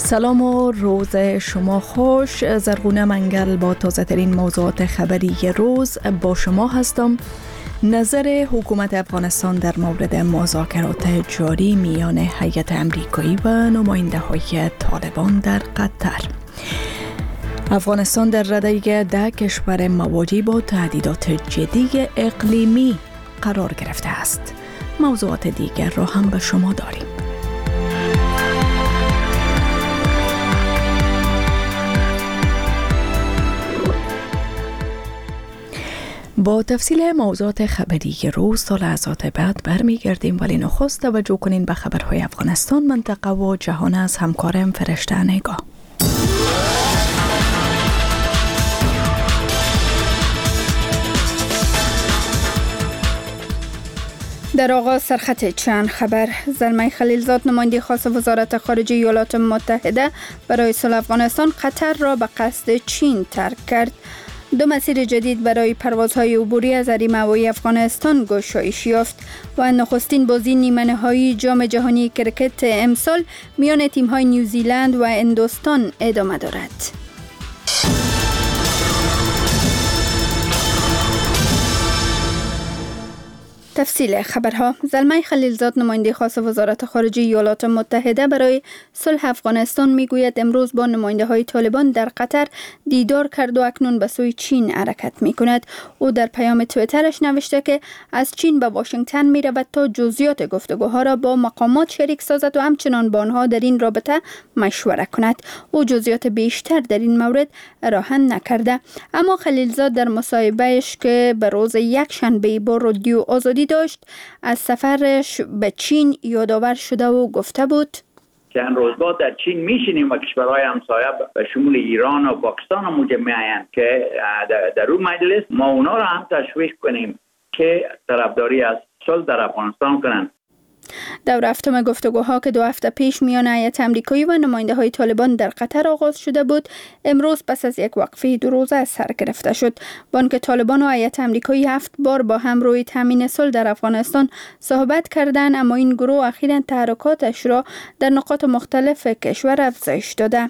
سلام و روز شما خوش. زرغونه منگل با تازه ترین موضوعات خبری روز با شما هستم. نظر حکومت افغانستان در مورد مذاکرات جاری میان هیئت امریکایی و نماینده های طالبان در قطر. افغانستان در رده 10 کشور مواجه با تهدیدات جدی اقلیمی قرار گرفته است. موضوعات دیگر را هم به شما داریم. با تفصیل موضوعات خبری روز تا لحظات بعد برمیگردیم، ولی نخست توجه کنین به خبرهای افغانستان، منطقه و جهان از همکارم فرشته نگاه. در آغاز سرخط چند خبر. زلمه خلیلزاد نماینده خاص وزارت خارجه ایالات متحده برای صلح افغانستان قطر را به قصد چین ترک کرد. 2 مسیر جدید برای پروازهای عبوری از حریم هوایی افغانستان گشایش یافت و نخستین بازی نیمه نهایی جام جهانی کرکت امسال میان تیم‌های نیوزیلند و هندوستان ادامه دارد. تفصیل خبرها. زلمه خلیلزاد نماینده خاص وزارت خارجه ایالات متحده برای صلح افغانستان میگوید امروز با نماینده های طالبان در قطر دیدار کرد و اکنون به سوی چین حرکت می کند. او در پیام توییترش نوشته که از چین به واشنگتن می رود تا جزئیات گفتگوها را با مقامات شریک سازد و همچنان با آنها در این رابطه مشوره کند. او جزئیات بیشتر در این مورد راهن نکرده، اما خلیلزاد در مصاحبه‌اش که به روز یکشنبه با رادیو آزادی داشت از سفرش به چین یادآور شده و گفته بود چند روز بعد در چین میشینیم و کشورهای همسایه به شمول ایران و پاکستان هم اونجا میاین که در اون مجلس ما اونا را هم تشویق کنیم که طرفداری از صلح در افغانستان کنند. دور هفتم گفتگوها که 2 هفته پیش میان هیئت امریکایی و نماینده های طالبان در قطر آغاز شده بود، امروز پس از یک وقفه 2 روزه سر گرفته شد. بانک طالبان و هیئت امریکایی 7 بار با هم روی تامین صلح در افغانستان صحبت کردند، اما این گروه اخیراً تحرکاتش را در نقاط مختلف کشور افزایش داده.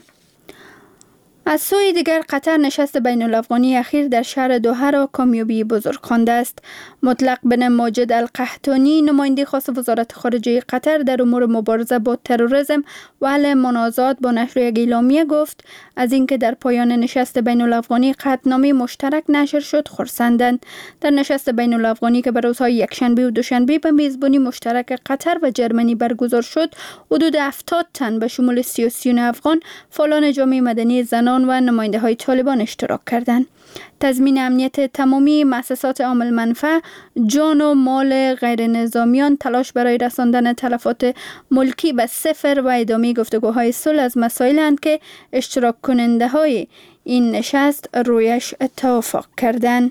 از سوی دیگر قطر نشست بین الافغانی اخیر در شهر دوحه را کامیابی بزرگ خوانده است. مطلق بن ماجد القحطانی نماینده خاص وزارت خارجه قطر در امور مبارزه با تروریسم و حل منازعات با نشر یک اعلامیه گفت از اینکه در پایان نشست بین الافغانی قطعنامه مشترک نشر شد خرسندند. در نشست بین الافغانی که به روزهای یکشنبه و دوشنبه به میزبانی مشترک قطر و جرمنی برگزار شد، حدود 70 تن به شمول 33 افغان، فعالان جامعه مدنی، زنان و نماینده های طالبان اشتراک کردند. تضمین امنیت تمامی مؤسسات عامل منفعه، جان و مال غیر نظامیان، تلاش برای رساندن تلفات ملکی به صفر و ادامه گفتگوهای صلح از مسائلند که اشتراک کننده های این نشست رویش توافق کردند.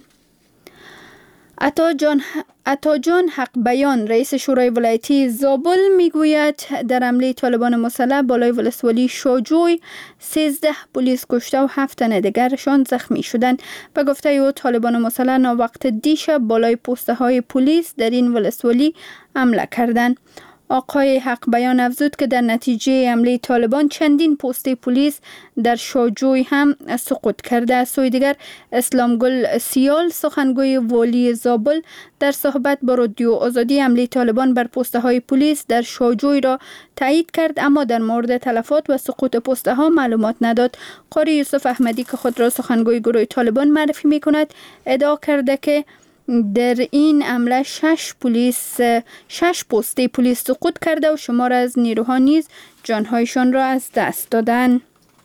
عطاجان حق بیان رئیس شورای ولایتی زابل میگوید در حمله طالبان مسلح بالای ولسوالی شاجوی 13 پلیس کشته و 7 تن دیگرشان زخمی شدند. به گفته او طالبان مسلح ناوقت دیشب بالای پسته های پلیس در این ولسوالی حمله کردند. آقای حق بیان افزود که در نتیجه حمله طالبان چندین پسته پلیس در شاجوی هم سقوط کرده. از سوی دیگر اسلام گل سیال سخنگوی والی زابل در صحبت با رادیو آزادی حمله طالبان بر پسته های پلیس در شاجوی را تایید کرد، اما در مورد تلفات و سقوط پسته ها معلومات نداد. قاری یوسف احمدی که خود را سخنگوی گروه طالبان معرفی می کند ادعا کرده که در این حمله 6 پسته پلیس سقوط کرده و شمار از نیروها نیز جانهایشان را از دست دادند.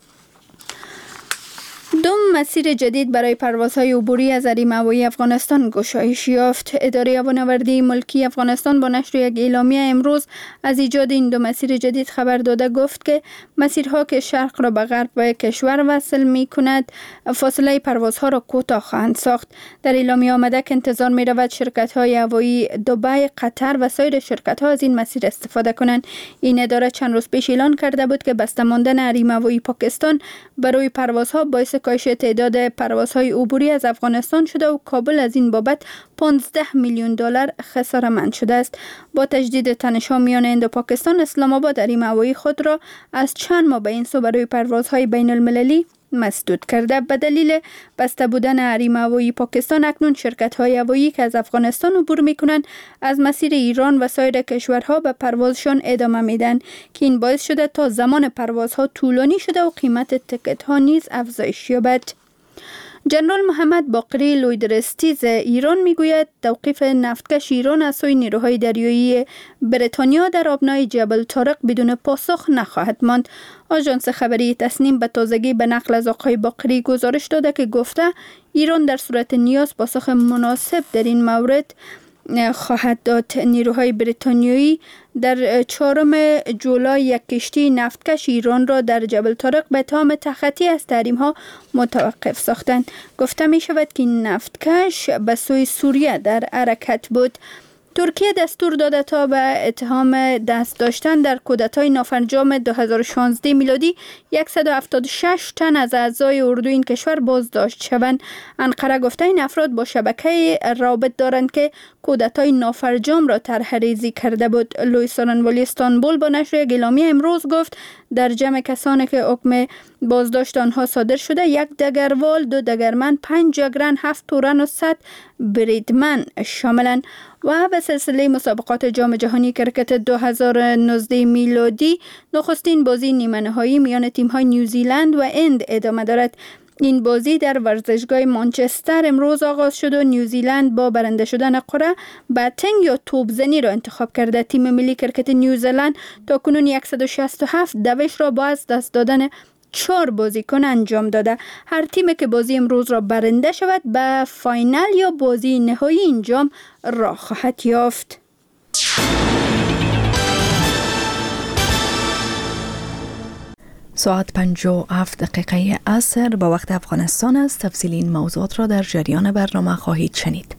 2 مسیر جدید برای پروازهای عبوری از حریم هوایی افغانستان گشایش یافت. اداره هوانوردی ملکی افغانستان با نشر یک اعلامیه امروز از ایجاد این 2 مسیر جدید خبر داده گفت که مسیرها که شرق را به غرب کشور وصل می کند فاصله پروازها را کوتاه خواهند ساخت. در اعلامیه آمده که انتظار می رود شرکت های هوایی دبی، قطر و سایر شرکت ها از این مسیر استفاده کنند. این اداره چند روز پیش اعلان کرده بود که بسته ماندن حریم هوایی پاکستان برای پروازها باعث کاهش تعداد پروازهای عبوری از افغانستان شده و کابل از این بابت 15 میلیون دلار خساره‌مند شده است. با تجدید تنش‌ها میان هند و پاکستان، اسلام آباد حریم هوایی خود را از چند ماه به این سو برای پروازهای بین المللی مسدود کرده. به دلیل بسته بودن حریم هوایی پاکستان، اکنون شرکت‌های هوایی که از افغانستان عبور می‌کنند از مسیر ایران و سایر کشورها به پروازشان ادامه میدن که این باعث شده تا زمان پروازها طولانی شده و قیمت تیکت‌ها نیز افزایش یابد. جنرال محمد باقری لویدرستیز ایران میگوید توقیف نفتکش ایران از سوی نیروهای دریایی بریتانیا در آبنای جبل طارق بدون پاسخ نخواهد ماند. آژانس خبری تسنیم به تازگی به نقل از آقای باقری گزارش داده که گفته ایران در صورت نیاز پاسخ مناسب در این مورد خواهد داد. نیروهای بریتانیایی در 4 جولای یک کشتی نفتکش ایران را در جبل طارق به اتهام تخطی از تحریم‌ها متوقف ساختند. گفته می شود که این نفتکش به سوی سوریه در حرکت بود. ترکیه دستور داده تا به اتهام دست داشتن در کودتای نافرجام 2016 میلادی 176 تن از اعضای اردو این کشور بازداشت شوند. انقره گفته این افراد با شبکه رابط دارند که کودتای نافرجام را طرح‌ریزی کرده بود. لوی سارنوالی استانبول با نشر یک اعلامیه امروز گفت در جمع کسانی که حکم بازداشت آنها صادر شده 1 دگروال، 2 دگرمند، 5 جگرن، 7 تورن و 100 بریدمن شاملند. و به سلسله مسابقات جام جهانی کرکت 2019 میلادی نخستین بازی نیمه نهایی میان تیم‌های نیوزیلند و هند ادامه دارد. این بازی در ورزشگاه مانچستر امروز آغاز شد و نیوزیلند با برنده شدن قرعه بتنگ یا توپزنی را انتخاب کرده. تیم ملی کرکت نیوزیلند تا کنون 167 دوش را با از دست دادن 4 بازیکن انجام داده. هر تیمی که بازی امروز را برنده شود به فاینال یا بازی نهایی این جام راه خواهد یافت. ساعت 57 دقیقه عصر به وقت افغانستان است. تفصیل این موضوعات را در جریان برنامه خواهید شنید.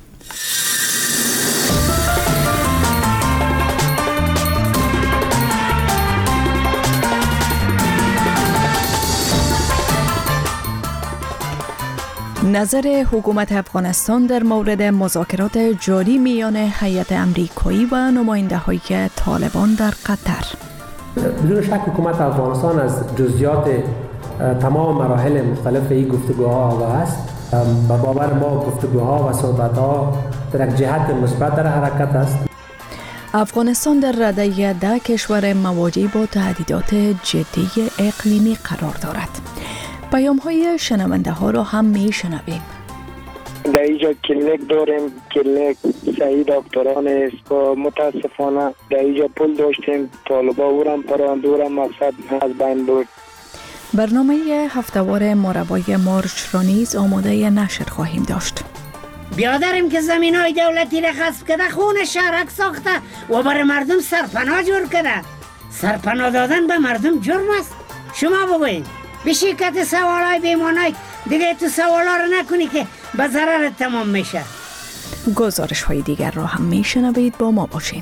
نظر حکومت افغانستان در مورد مذاکرات جاری میان هیئت امریکایی و نماینده‌های طالبان در قطر. بدون شک حکومت افغانستان از جزئیات تمام مراحل مختلف این گفتگوها آگاه است. به باور ما گفتگوها و صحبت‌ها در یک جهت مثبت در حرکت است. افغانستان در رده 10 کشور مواجه با تهدیدات جدی اقلیمی قرار دارد. پیام‌های شنونده ها را هم میشنویم. در اینجا کلینیک داریم، کلینیک صحیح دکتران است و متاسفانه در اینجا پول داشتیم، طالبا اورم پراند، اورم مقصد از بین بود. برنامه هفتهوار مربای مارچ را نیز آماده نشر خواهیم داشت. بیادریم که زمین های دولتی را غصب کرده، خون شهرک ساخته و برای مردم سرپناه جور کرده. سرپناه دادن به مردم جرم است. شما بگوید به شرکت سوالای بیمانای دیگه تو سوالا رو نکنی که به ضرر تمام میشه. گزارش های دیگر را هم میشنوید، با ما باشین.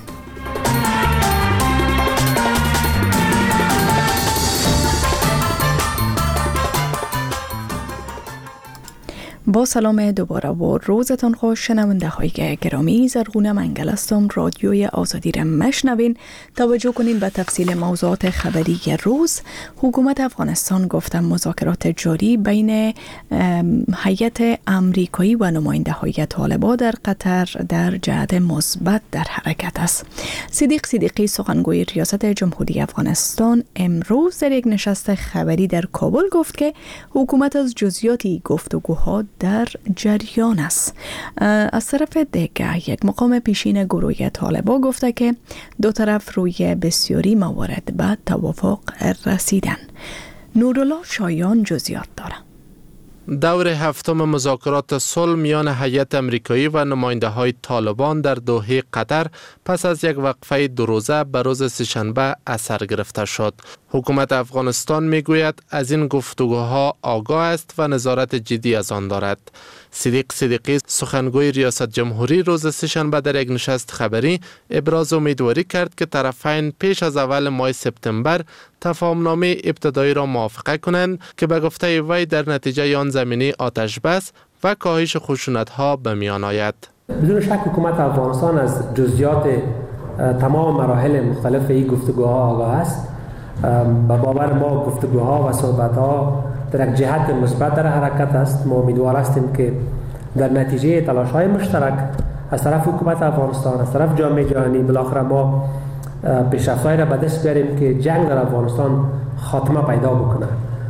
با سلام دوباره و روزتان خوش. شنونده های گرامی، زرغونه منگل هستم. رادیوی آزادی را مشنوین. توجه کنین به تفصیل موضوعات خبری روز. حکومت افغانستان گفته مذاکرات جاری بین هیئت امریکایی و نماینده های طالبان در قطر در جهت مثبت در حرکت است. صدیق صدیقی سخنگوی ریاست جمهوری افغانستان امروز در یک نشست خبری در کابل گفت که حکومت از جزئیاتی گفتگوها در جریان است. از طرف دیگر یک مقام پیشین گروه طالبان گفته که دو طرف روی بسیاری موارد به توافق رسیدن. نورالله شایان جزئیات داره. دور هفتم مذاکرات صلح میان هیئت امریکایی و نماینده‌های طالبان در دوحه قطر پس از یک وقفه 2 روزه به روز سه‌شنبه اثر گرفته شد. حکومت افغانستان میگوید از این گفتگوها آگاه است و نظارت جدی از آن دارد. صدیق صدیقی سخنگوی ریاست جمهوری روز سه‌شنبه در یک نشست خبری ابراز امیدواری کرد که طرفین پیش از اول ماه سپتامبر تفاهمنامه ابتدایی را موافقه کنند که به گفته وی در نتیجه آن زمینه آتش بس و کاهش خشونت‌ها به میان آید. بدون شک حکومت افغانستان از جزئیات تمام مراحل مختلف این گفتگوها آگاه است. به باور ما گفتگوها و صحبت‌ها در یک جهت مثبت در حرکت است. ما امیدوار هستیم که در نتیجه تلاش‌های مشترک از طرف حکومت افغانستان، از طرف جامعه جهانی، بالاخره ما پیشرفت‌هایی را به دست بیاریم که جنگ در افغانستان خاتمه پیدا بکنه.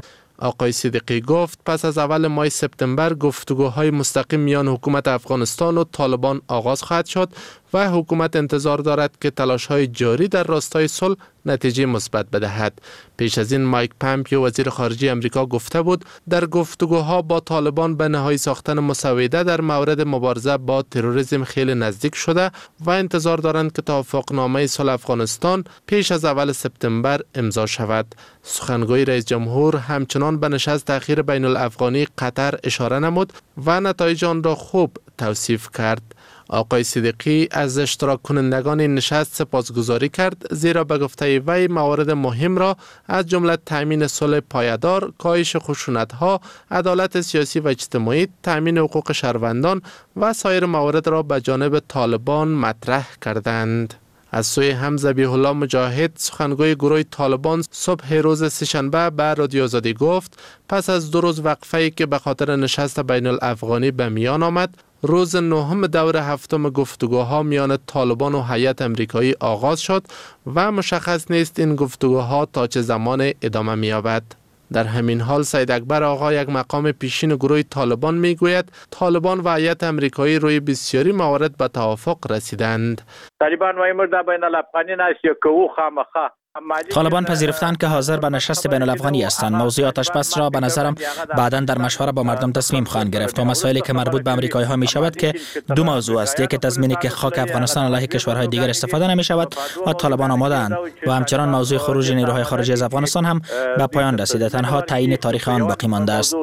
آقای صدیقی گفت پس از اول ماه سپتامبر گفتگوهای مستقیم میان حکومت افغانستان و طالبان آغاز خواهد شد و حکومت انتظار دارد که تلاش‌های جاری در راستای صلح نتیجه مثبت بدهد. پیش از این مایک پامپیو وزیر خارجه امریکا گفته بود در گفتگوها با طالبان به نهایی ساختن مسوده در مورد مبارزه با تروریسم خیلی نزدیک شده و انتظار دارند که توافقنامه صلح افغانستان پیش از اول سپتامبر امضا شود. سخنگوی رئیس جمهور همچنان به نشست اخیر بین الافغانی قطر اشاره نمود و نتایج آن را خوب توصیف کرد. آقای صدیقی از اشتراک کنندگان این نشست سپاسگزاری کرد زیرا به گفته وی موارد مهم را از جمله تامین صلح پایدار، کاهش خشونت‌ها، عدالت سیاسی و اجتماعی، تامین حقوق شهروندان و سایر موارد را به جانب طالبان مطرح کردند. از سوی هم ذبیح الله مجاهد سخنگوی گروه طالبان صبح روز سه‌شنبه به رادیو آزادی گفت پس از 2 روز وقفه‌ای که به خاطر نشست بین الافغانی به میان آمد، روز 9 دور 7 گفتگوها میان طالبان و هیئت امریکایی آغاز شد و مشخص نیست این گفتگوها تا چه زمان ادامه می‌یابد. در همین حال سید اکبر آقا یک مقام پیشین گروه طالبان میگوید طالبان و هیئت امریکایی روی بسیاری موارد به توافق رسیدند. طالبان وایمر در بین الافغانی ناست که او خامخا طالبان پذیرفتند که حاضر به نشست بین الافغانی هستند. موضوع آتش بس را به نظرم بعداً در مشوره با مردم تصمیم خواهند گرفت و مسائلی که مربوط به امریکایی ها می شود که 2 موضوع است. یکی تضمینی که خاک افغانستان علیه کشورهای دیگر استفاده نمی شود و طالبان آماده‌اند و همچنان موضوع خروج نیروهای خارجی از افغانستان هم به پایان رسیده. تنها تعیین تاریخ آن باقی مانده است.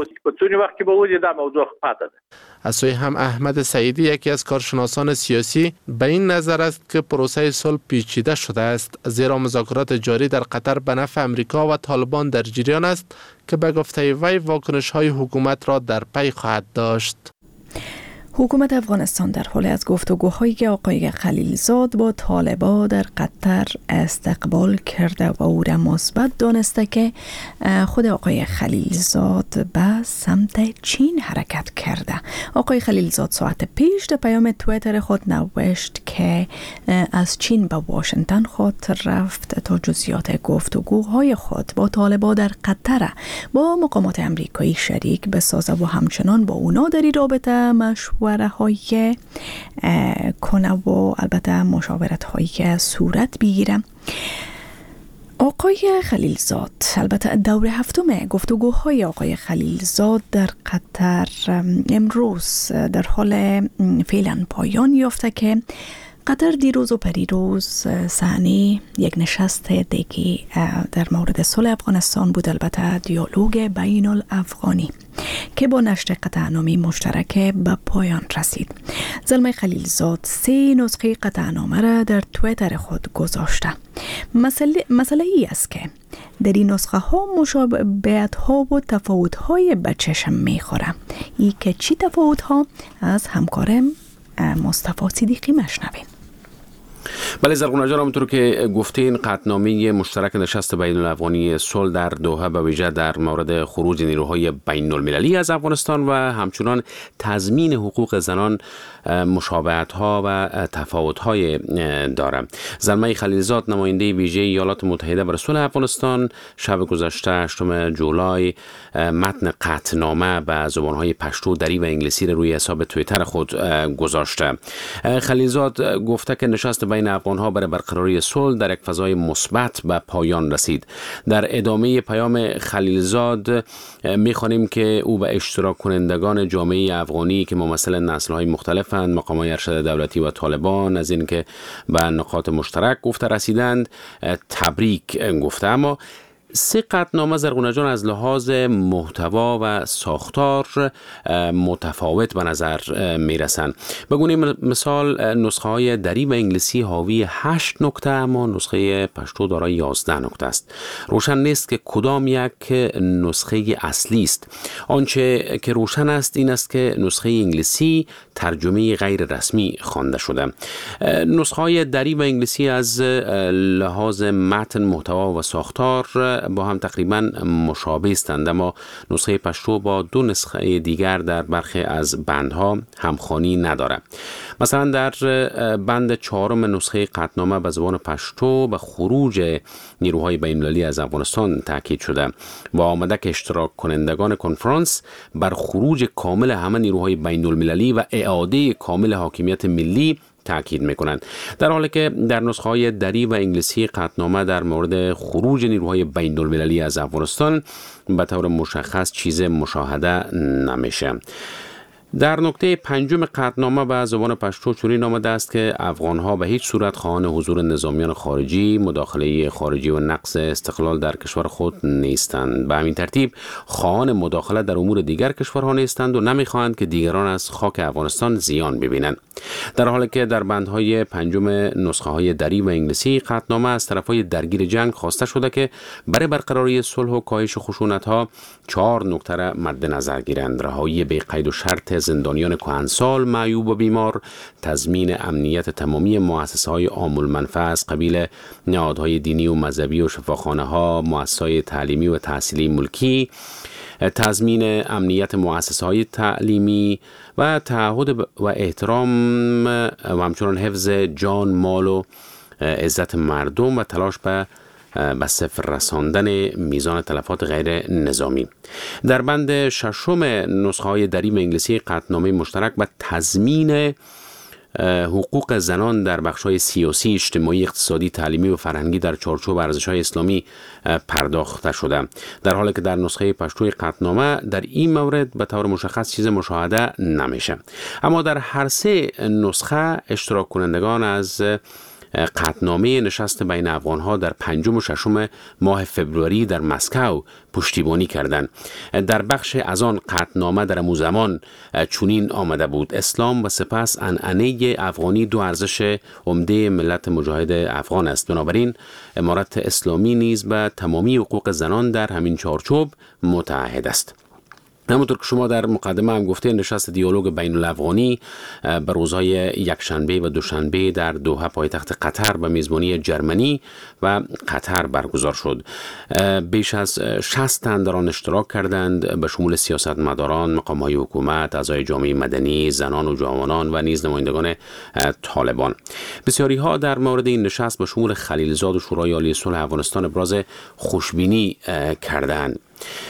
از سوی هم احمد سعیدی یکی از کارشناسان سیاسی به این نظر است که پروسه صلح پیچیده شده است زیرا مذاکرات جاری در قطر به نفع امریکا و طالبان در جریان است که به گفته وی واکنش‌های حکومت را در پی خواهد داشت. حکومت افغانستان در حال از گفتگوهایی که آقای خلیلزاد با طالبان در قطر استقبال کرده و او را مثبت دانسته که خود آقای خلیلزاد به سمت چین حرکت کرده. آقای خلیلزاد ساعت پیش در پیام توییتر خود نوشت که از چین به واشنگتن خود رفت تا جزئیات گفتگوهای خود با طالبان در قطر با مقامات امریکایی شریک بسازه و همچنان با اونا در این رابطه مشورت های کنه و البته مشاورت هایی که صورت بگیره. آقای خلیلزاد البته دور 7 گفتگوهای آقای خلیلزاد در قطر امروز در حال فعلا پایان یافته که قطر دیروز و پریروز صحنه یک نشست دیگه در مورد صلح افغانستان بود، البته دیالوگ بین الافغانی که با نشر قطعنامه مشترک به پایان رسید. زلمه خلیلزاد 3 نسخه قطعنامه را در توییتر خود گذاشته. مسئله ای است که در این نسخه ها مشابهت ها و تفاوت های به چشم میخوره. ای که چی تفاوت ها از همکارم مصطفی صدیقی مشنویم. بله زرغونه جان، همونطور که گفتین قطعنامه مشترک نشست بین الافغانی صلح در دوحه به ویژه در مورد خروج نیروهای بین المللی از افغانستان و همچنان تضمین حقوق زنان مشابهت ها و تفاوت های داره. زلمه خلیلزاد نماینده ویژه ایالات متحده برای صلح افغانستان شب گذشته 8 جولای متن قطعنامه به زبانهای پشتو، دری و انگلیسی را روی حساب توییتر خود گذاشته. خلیلزاد گفته که نشست بین افغان‌ها برای برقراری صلح در یک فضای مثبت به پایان رسید. در ادامه پیام خلیلزاد می‌خوانیم که او به اشتراک کنندگان جامعه افغانی که ممثل نسل‌های مختلفند، مقامات ارشد دولتی و طالبان از اینکه به نقاط مشترک گفته رسیدند تبریک گفته. اما سه قطعنامه زرغونه جان از لحاظ محتوا و ساختار متفاوت به نظر میرسند. بگونیم مثال نسخه های دری و انگلیسی حاوی 8 نکته اما نسخه پشتو دارای 11 نکته است. روشن نیست که کدام یک نسخه اصلی است. آنچه که روشن است این است که نسخه انگلیسی ترجمه غیر رسمی خوانده شده. نسخه های دری و انگلیسی از لحاظ متن، محتوا و ساختار با هم تقریبا مشابه هستند، اما نسخه پشتو با دو نسخه دیگر در برخی از بندها همخوانی ندارد. مثلا در بند 4 نسخه قطعنامه به زبان پشتو به خروج نیروهای بین‌المللی از افغانستان تاکید شده و آمده که اشتراک کنندگان کنفرانس بر خروج کامل همه نیروهای بین‌المللی و اعاده کامل حاکمیت ملی تاکید میکنند، در حالی که در نسخه های دری و انگلیسی قطعنامه در مورد خروج نیروهای بین‌المللی از افغانستان به طور مشخص چیز مشاهده نمیشه. در نکته 5 قطعنامه به زبان پشتو چنین آمده است که افغانها به هیچ صورت خواهان حضور نظامیان خارجی، مداخله خارجی و نقض استقلال در کشور خود نیستند. به همین ترتیب خواهان مداخله در امور دیگر کشورها نیستند و نمیخواهند که دیگران از خاک افغانستان زیان ببینند. در حالی که در بندهای 5 نسخه های دری و انگلیسی قطعنامه از طرفهای درگیر جنگ خواسته شده که برای برقراری صلح و کاهش خشونت‌ها 4 نکته را مد نظر گیرند: رهایی بی قید و شرط زندانیان کهنسال، معیوب و بیمار، تضمین امنیت تمامی مؤسسه‌های عام المنفعه از قبیل نهادهای دینی و مذهبی و شفاخانه‌ها، مؤسسه‌های تعلیمی و تحصیلی ملکی، تضمین امنیت مؤسسه‌های تعلیمی و تعهد و احترام و همچنان حفظ جان، مال و عزت مردم و تلاش به صفر رساندن میزان تلفات غیر نظامی. در بند 6 نسخه های دری و انگلیسی قطعنامه مشترک به تضمین حقوق زنان در بخش‌های سیاسی، اجتماعی، اقتصادی، تعلیمی و فرهنگی در چارچوب ارزش‌های اسلامی پرداخته شده، در حالی که در نسخه پشتوی قطعنامه در این مورد به طور مشخص چیز مشاهده نمیشه. اما در هر سه نسخه اشتراک کنندگان از قطعنامه نشست بین افغانها در 5 و 6 ماه فبروری در مسکو پشتیبانی کردند. در بخش از آن قطعنامه در همون زمان چنین آمده بود: اسلام و سپس عنعنه افغانی دو ارزش عمده ملت مجاهد افغان است. بنابراین امارت اسلامی نیز به تمامی حقوق زنان در همین چارچوب متعهد است. همونطور که شما در مقدمه هم گفته، نشست دیالوگ بین الافغانی به روزهای یکشنبه و دوشنبه در دوحه پایتخت قطر به میزبانی جرمنی و قطر برگزار شد. بیش از 60 تن در آن اشتراک کردند، به شمول سیاستمداران، مقام‌های حکومت، اعضای جامعه مدنی، زنان و جوانان و نیز نمایندگان طالبان. بسیاری ها در مورد این نشست به شمول خلیلزاد و شورای عالی صلح افغانستان ابراز خوشبینی کردند.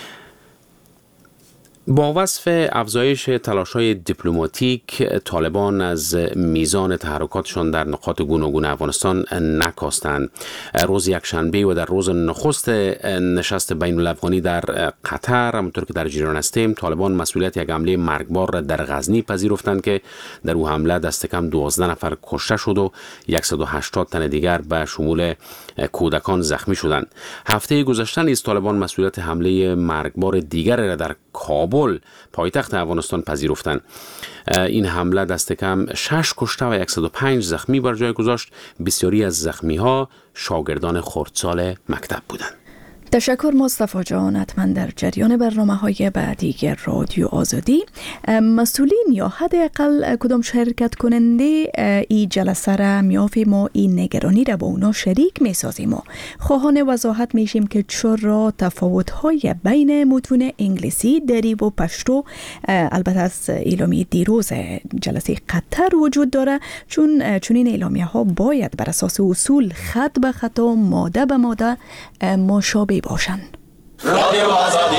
با وصف افزایش تلاش‌های دیپلماتیک، طالبان از میزان تحرکاتشان در نقاط گوناگون افغانستان نکاستند. روز یکشنبه و در روز نخست نشست بین الافغانی در قطر، همونطور که در جریان هستیم، طالبان مسئولیت یک حمله مرگبار را در غزنی پذیرفتند که در او حمله دست کم 12 نفر کشته شد و 180 تن دیگر به شمول کودکان زخمی شدند. هفته گذشته نیز طالبان مسئولیت حمله مرگبار دیگر را در کابل پایتخت افغانستان پذیرفتند. این حمله دست کم 6 کشته و 105 زخمی بر جای گذاشت. بسیاری از زخمی ها شاگردان خردسال مکتب بودند. تشکر مصطفی جان. حتما در جریان برنامه‌های بعدی رادیو آزادی مسئولین یا حداقل کدام شرکت کننده این جلسه را میافیم و این نگرانی را با اونا شریک میسازیم و خواهان وضاحت میشیم که چرا تفاوت‌های بین متون انگلیسی، دری و پشتو البته از اعلامیه دیروز جلسه قطر وجود داره، چون این اعلامیه ها باید بر اساس اصول خط به خط و ماده به ماده مشابه باشند. رادیو آزادی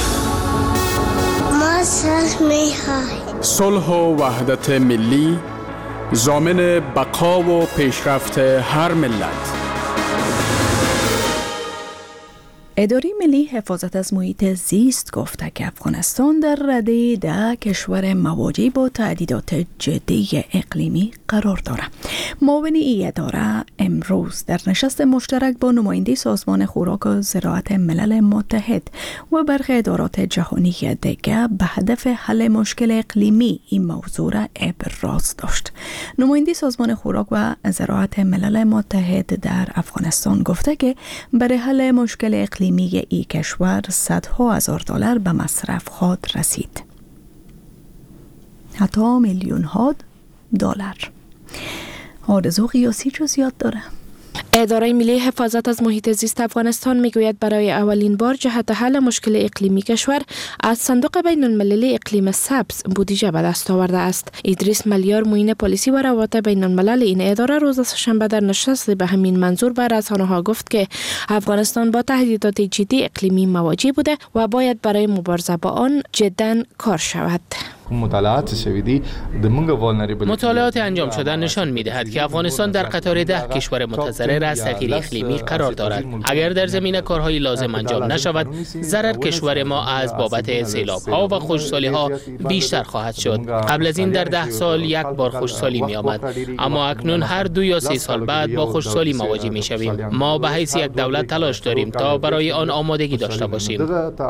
ما صلح و وحدت ملی ضامن بقا و پیشرفت هر ملت. اداره ملی حفاظت از محیط زیست گفته که افغانستان در رده 10 کشور مواجه با تهدیدات جدی اقلیمی قرار دارد. معاون این اداره امروز در نشست مشترک با نماینده سازمان خوراک و زراعت ملل متحد و برخی ادارات جهانی دیگر به هدف حل مشکل اقلیمی این موضوع را ابراز داشت. نماینده سازمان خوراک و زراعت ملل متحد در افغانستان گفته که برای حل مشکل اقلیمی ای کشور صدها هزار دلار به مصرف خود رسید. حتی میلیون ها دلار. آرزو قیاسی جزئیات داره. اداره ملی حفاظت از محیط زیست افغانستان میگوید برای اولین بار جهت حل مشکل اقلیمی کشور از صندوق بین المللی اقلیم سبز بودجه به دست آورده است. ادریس ملیار معین پلیسی و روابط بین الملل این اداره روز سه‌شنبه در نشست به همین منظور به رسانه‌ها گفت که افغانستان با تهدیدات جدی اقلیمی مواجه بوده و باید برای مبارزه با آن جداً کار شود. مطالعات انجام شده نشان می‌دهد که افغانستان در قطار 10 کشور متضرر از تغییر اقلیمی قرار دارد. اگر در زمینه کارهای لازم انجام نشود، ضرر کشور ما از بابت سیلاب‌ها و خشکسالی‌ها بیشتر خواهد شد. قبل از این در 10 سال یک بار خشکسالی می‌آمد، اما اکنون هر 2 یا 3 سال بعد با خشکسالی مواجه می‌شویم. ما به حیث یک دولت تلاش داریم تا برای آن آمادگی داشته باشیم.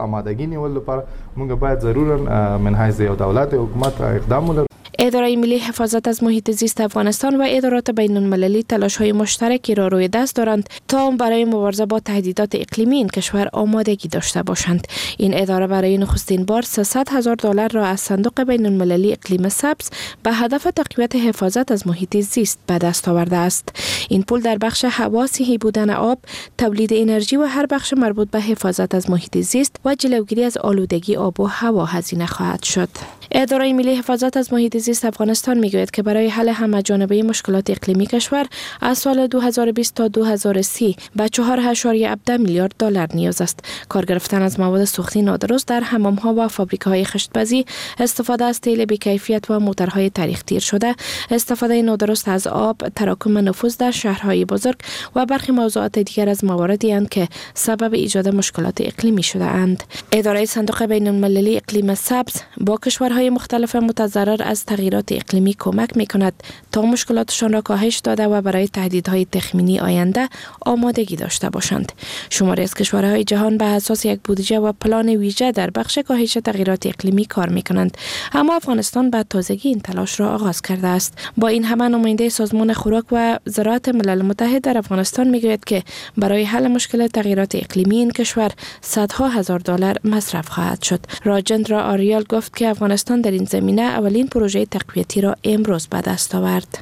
اداره ملی حفاظت از محیط زیست افغانستان و ادارات بین المللی تلاش‌های مشترکی را روی دست دارند تا برای مبارزه با تهدیدات اقلیمی این کشور آمادگی داشته باشند. این اداره برای نخستین بار 300,000 دلار را از صندوق بین المللی اقلیم سبز به هدف تقویت حفاظت از محیط زیست به دست آورده است. این پول در بخش هوا، صحی بودن آب، تولید انرژی و هر بخش مربوط به حفاظت از محیط زیست و جلوگیری از آلودگی آب و هوا هزینه خواهد شد. اداره ملی حفاظت از محیط زیست افغانستان میگوید که برای حل همه‌جانبه مشکلات اقلیمی کشور از سال 2020 تا 2030 به 4.7 میلیارد دلار نیاز است. کار گرفتن از مواد سوختی نادرست در حمام‌ها و فابریکه‌های خشت‌پزی، استفاده از تیل بی‌کیفیت و موتورهای تاریخ تیر شده، استفاده نادرست از آب، تراکم نفوذ در شهرهای بزرگ و برخی موضوعات دیگر از مواردی اند که سبب ایجاد مشکلات اقلیمی شده اند. اداره صندوق بین المللی اقلیم سبز با کشورهای مختلف متضرر از تغییرات اقلیمی کمک می‌کند تا مشکلاتشان را کاهش داده و برای تهدیدهای تخمینی آینده آمادگی داشته باشند. شماری از کشورهای جهان به اساس یک بودجه و پلان ویژه در بخش کاهش تغییرات اقلیمی کار می‌کنند، اما افغانستان به تازگی این تلاش را آغاز کرده است. با این همه نماینده سازمان خوراک و زراعت ملل متحد در افغانستان می‌گوید که برای حل مشکل تغییرات اقلیمی این کشور صدها هزار دلار مصرف خواهد شد. راجندرا آریال گفت که افغانستان در این زمینه اولین پروژه تقویتی را امروز به دست آورد.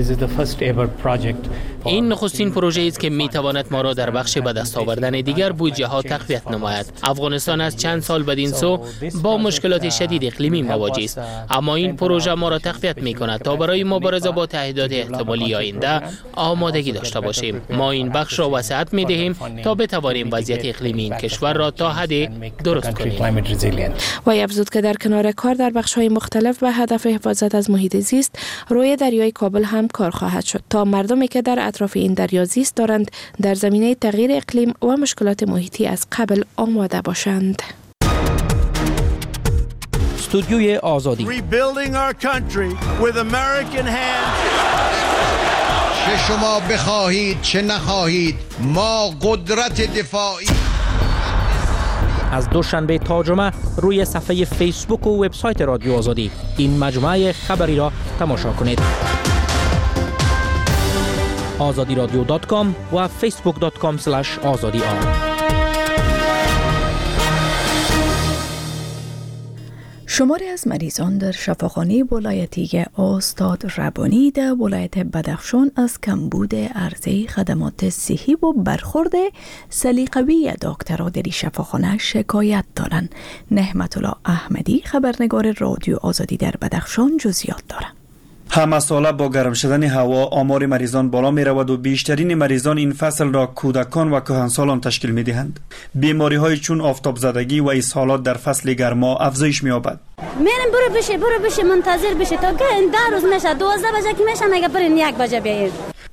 این نخستین پروژه است که میتواند ما را در بخش به دست آوردن دیگر بودجه ها تقویت نماید. افغانستان از چند سال بدین سو با مشکلات شدید اقلیمی مواجه است، اما این پروژه ما را تقویت میکند تا برای مبارزه با تهدیدات احتمالی آینده آمادگی داشته باشیم. ما این بخش را وسعت میدهیم تا بتوانیم وضعیت اقلیمی این کشور را تا حدی درست کنیم. و افزود که در کنار کار در بخش‌های مختلف به هدف حفاظت از محیط زیست، روی دریای کابل هم کار خواهد شد تا مردمی که در اطراف این دریا زیست دارند در زمینه تغییر اقلیم و مشکلات محیطی از قبل آماده باشند. استودیوی آزادی چه شما بخواهید چه نخواهید، ما قدرت دفاعی. از دوشنبه تا جمعه روی صفحه فیسبوک و وبسایت رادیو آزادی این مجموعه خبری را تماشا کنید. azadiradio.com و facebook.com/azadi. شماری از مریضان در شفاخانه ولایتی استاد ربانی در ولایت بدخشان از کمبود عرضه خدمات صحی و برخورد سلیقه‌ای دکترها در شفاخانه شکایت دارند. نعمت الله احمدی خبرنگار رادیو آزادی در بدخشان جزئیات دارد. همه ساله با گرم شدن هوا آمار مریضان بالا می رود و بیشترین مریضان این فصل را کودکان و کهنسالان تشکیل می دهند. بیماری های چون آفتاب زدگی و اسهالات در فصل گرما افزایش می یابد. میرم برو بشه منتظر بشه تا که این 10 روز میشه 12 بجه که میشه مگه برین 1 بجه بیاید.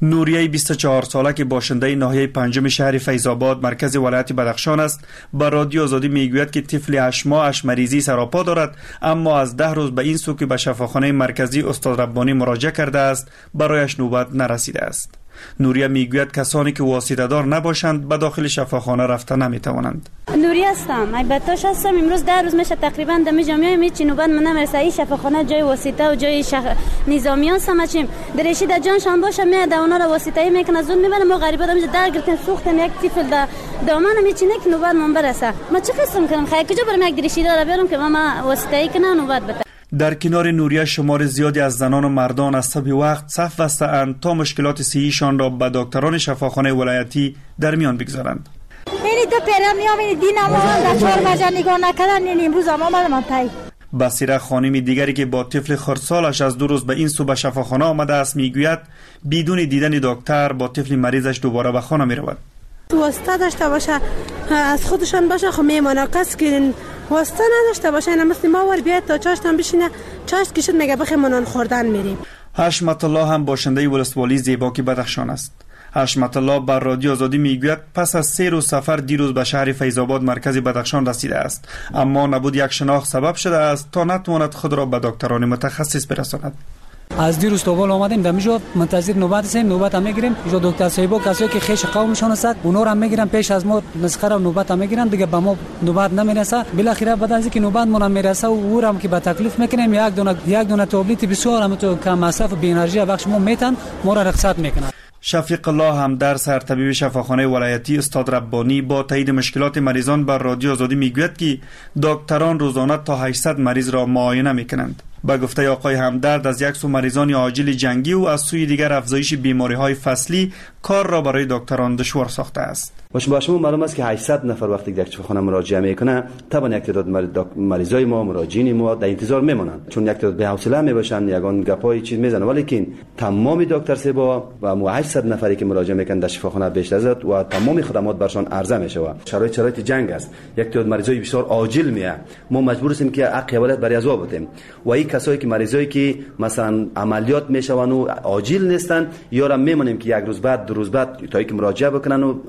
نوریه 24 ساله که باشنده ناحیه پنجم شهر فیض‌آباد مرکز ولایت بدخشان است با رادیو آزادی میگوید که طفل 8 ماهش مریضی سراپا دارد، اما از 10 روز به این سو که به شفاخانه مرکزی استاد ربانی مراجعه کرده است برایش نوبت نرسیده است. نوریه میگوید کسانی که واسطه دار نباشند به داخل شفاخانه رفته نمیتوانند. نوریه هستم، البته هستم. امروز 10 روز میشه تقریبا دم جامعه میچ نوبت من نمیرسه. این شفاخانه جای واسطه و جای نظامیان سمچیم درشید جانشان باشه میاد اونا را واسطه میکنه زون میبره. ما غریبا دم در گرفتن سوختن یک طفل دامن میچینه که نوبت من برسه. ما چه قسم کنم خیر کجا برم یک درشید را بیارم که ما واسطه کنه نوبت بده. در کنار نوریه شمار زیادی از زنان و مردان از صبح وقت صف بسته‌اند تا مشکلات صحیشان را به دکتران شفاخانه ولایتی در میان بگذارند. این دو پیرم میام دینم در 4 بجه نگاه نکردن این امروز هم آمدم تایی. بصیره خانمی دیگری که با طفل خردسالش از 2 روز به این سو به شفاخانه آمده است میگوید بدون دیدن دکتر با طفل مریضش دوباره به خانه میرود. واسطه داشته باشه از خودشان باشه خب میمونه، کس که واسطه نداشته باشه اینا مثل ما ور بیاد تا چاشتان بشینه چاش کشید میگه بخی منان خوردن میریم. حشمت الله هم باشنده ولسوالی زیباکی بدخشان است. حشمت الله بر رادیو آزادی میگوید پس از 3 روز سفر دیروز به شهر فیض‌آباد مرکز بدخشان رسیده است، اما نبود یک شناخت سبب شده است تا نتواند خود را به دکتران متخصص برساند. از دیروز تا بالا اومدیم دمیجا منتظر نوبت هستیم، نوبت هم میگیریم. اینجا دکتر صاحبا کسایی که خیش قومشون هست اونا رو هم میگیرن پیش از ما نسخه رو نوبت هم میگیرن دیگه به ما نوبت نمیرسه. بالاخره بعد از اینکه نوبت مون میرسه و او هم که به تکلیف میکنیم یک دونه تابلت بسیار هم تو کم مصرف بی انرژی بخش ما میتن ما را رخصت میکنن. شفیق الله هم در سرطبیب شفاخانه ولایتی استاد ربانی با تایید مشکلات مریضان بر رادیو آزادی میگوید که دکتران روزانه تا 800 مریض را معاینه میکنند. با گفته آقای همدرد از یک سو مریضان عاجل جنگی و از سوی دیگر افزایش بیماری‌های فصلی کار را برای دکتران دشوار ساخته است. با شما معلوم است که 800 نفر وقتی در شفاخانه مراجعه میکنه طبعا یک تعداد مریضای ما مراجعین ما در انتظار میمونند، چون یک تعداد بی‌حوصله میباشن یگان گپای چیز میزنن، ولی که تمام دکتر سبا و مو 800 نفری که مراجعه میکنن در شفاخانه بیشتر از و تمام خدمات برشان عرضه میشه. شرایط جنگ است، یک تعداد مریضای بسیار عاجل میه، ما مجبور هستیم که حق اولت برای از بدیم و این کسایی که مریضایی که مثلا عملیات میشون و عاجل نیستن یا را میمونیم که یک روز بعد 2 روز بعد تا اینکه مراجعه بکنن و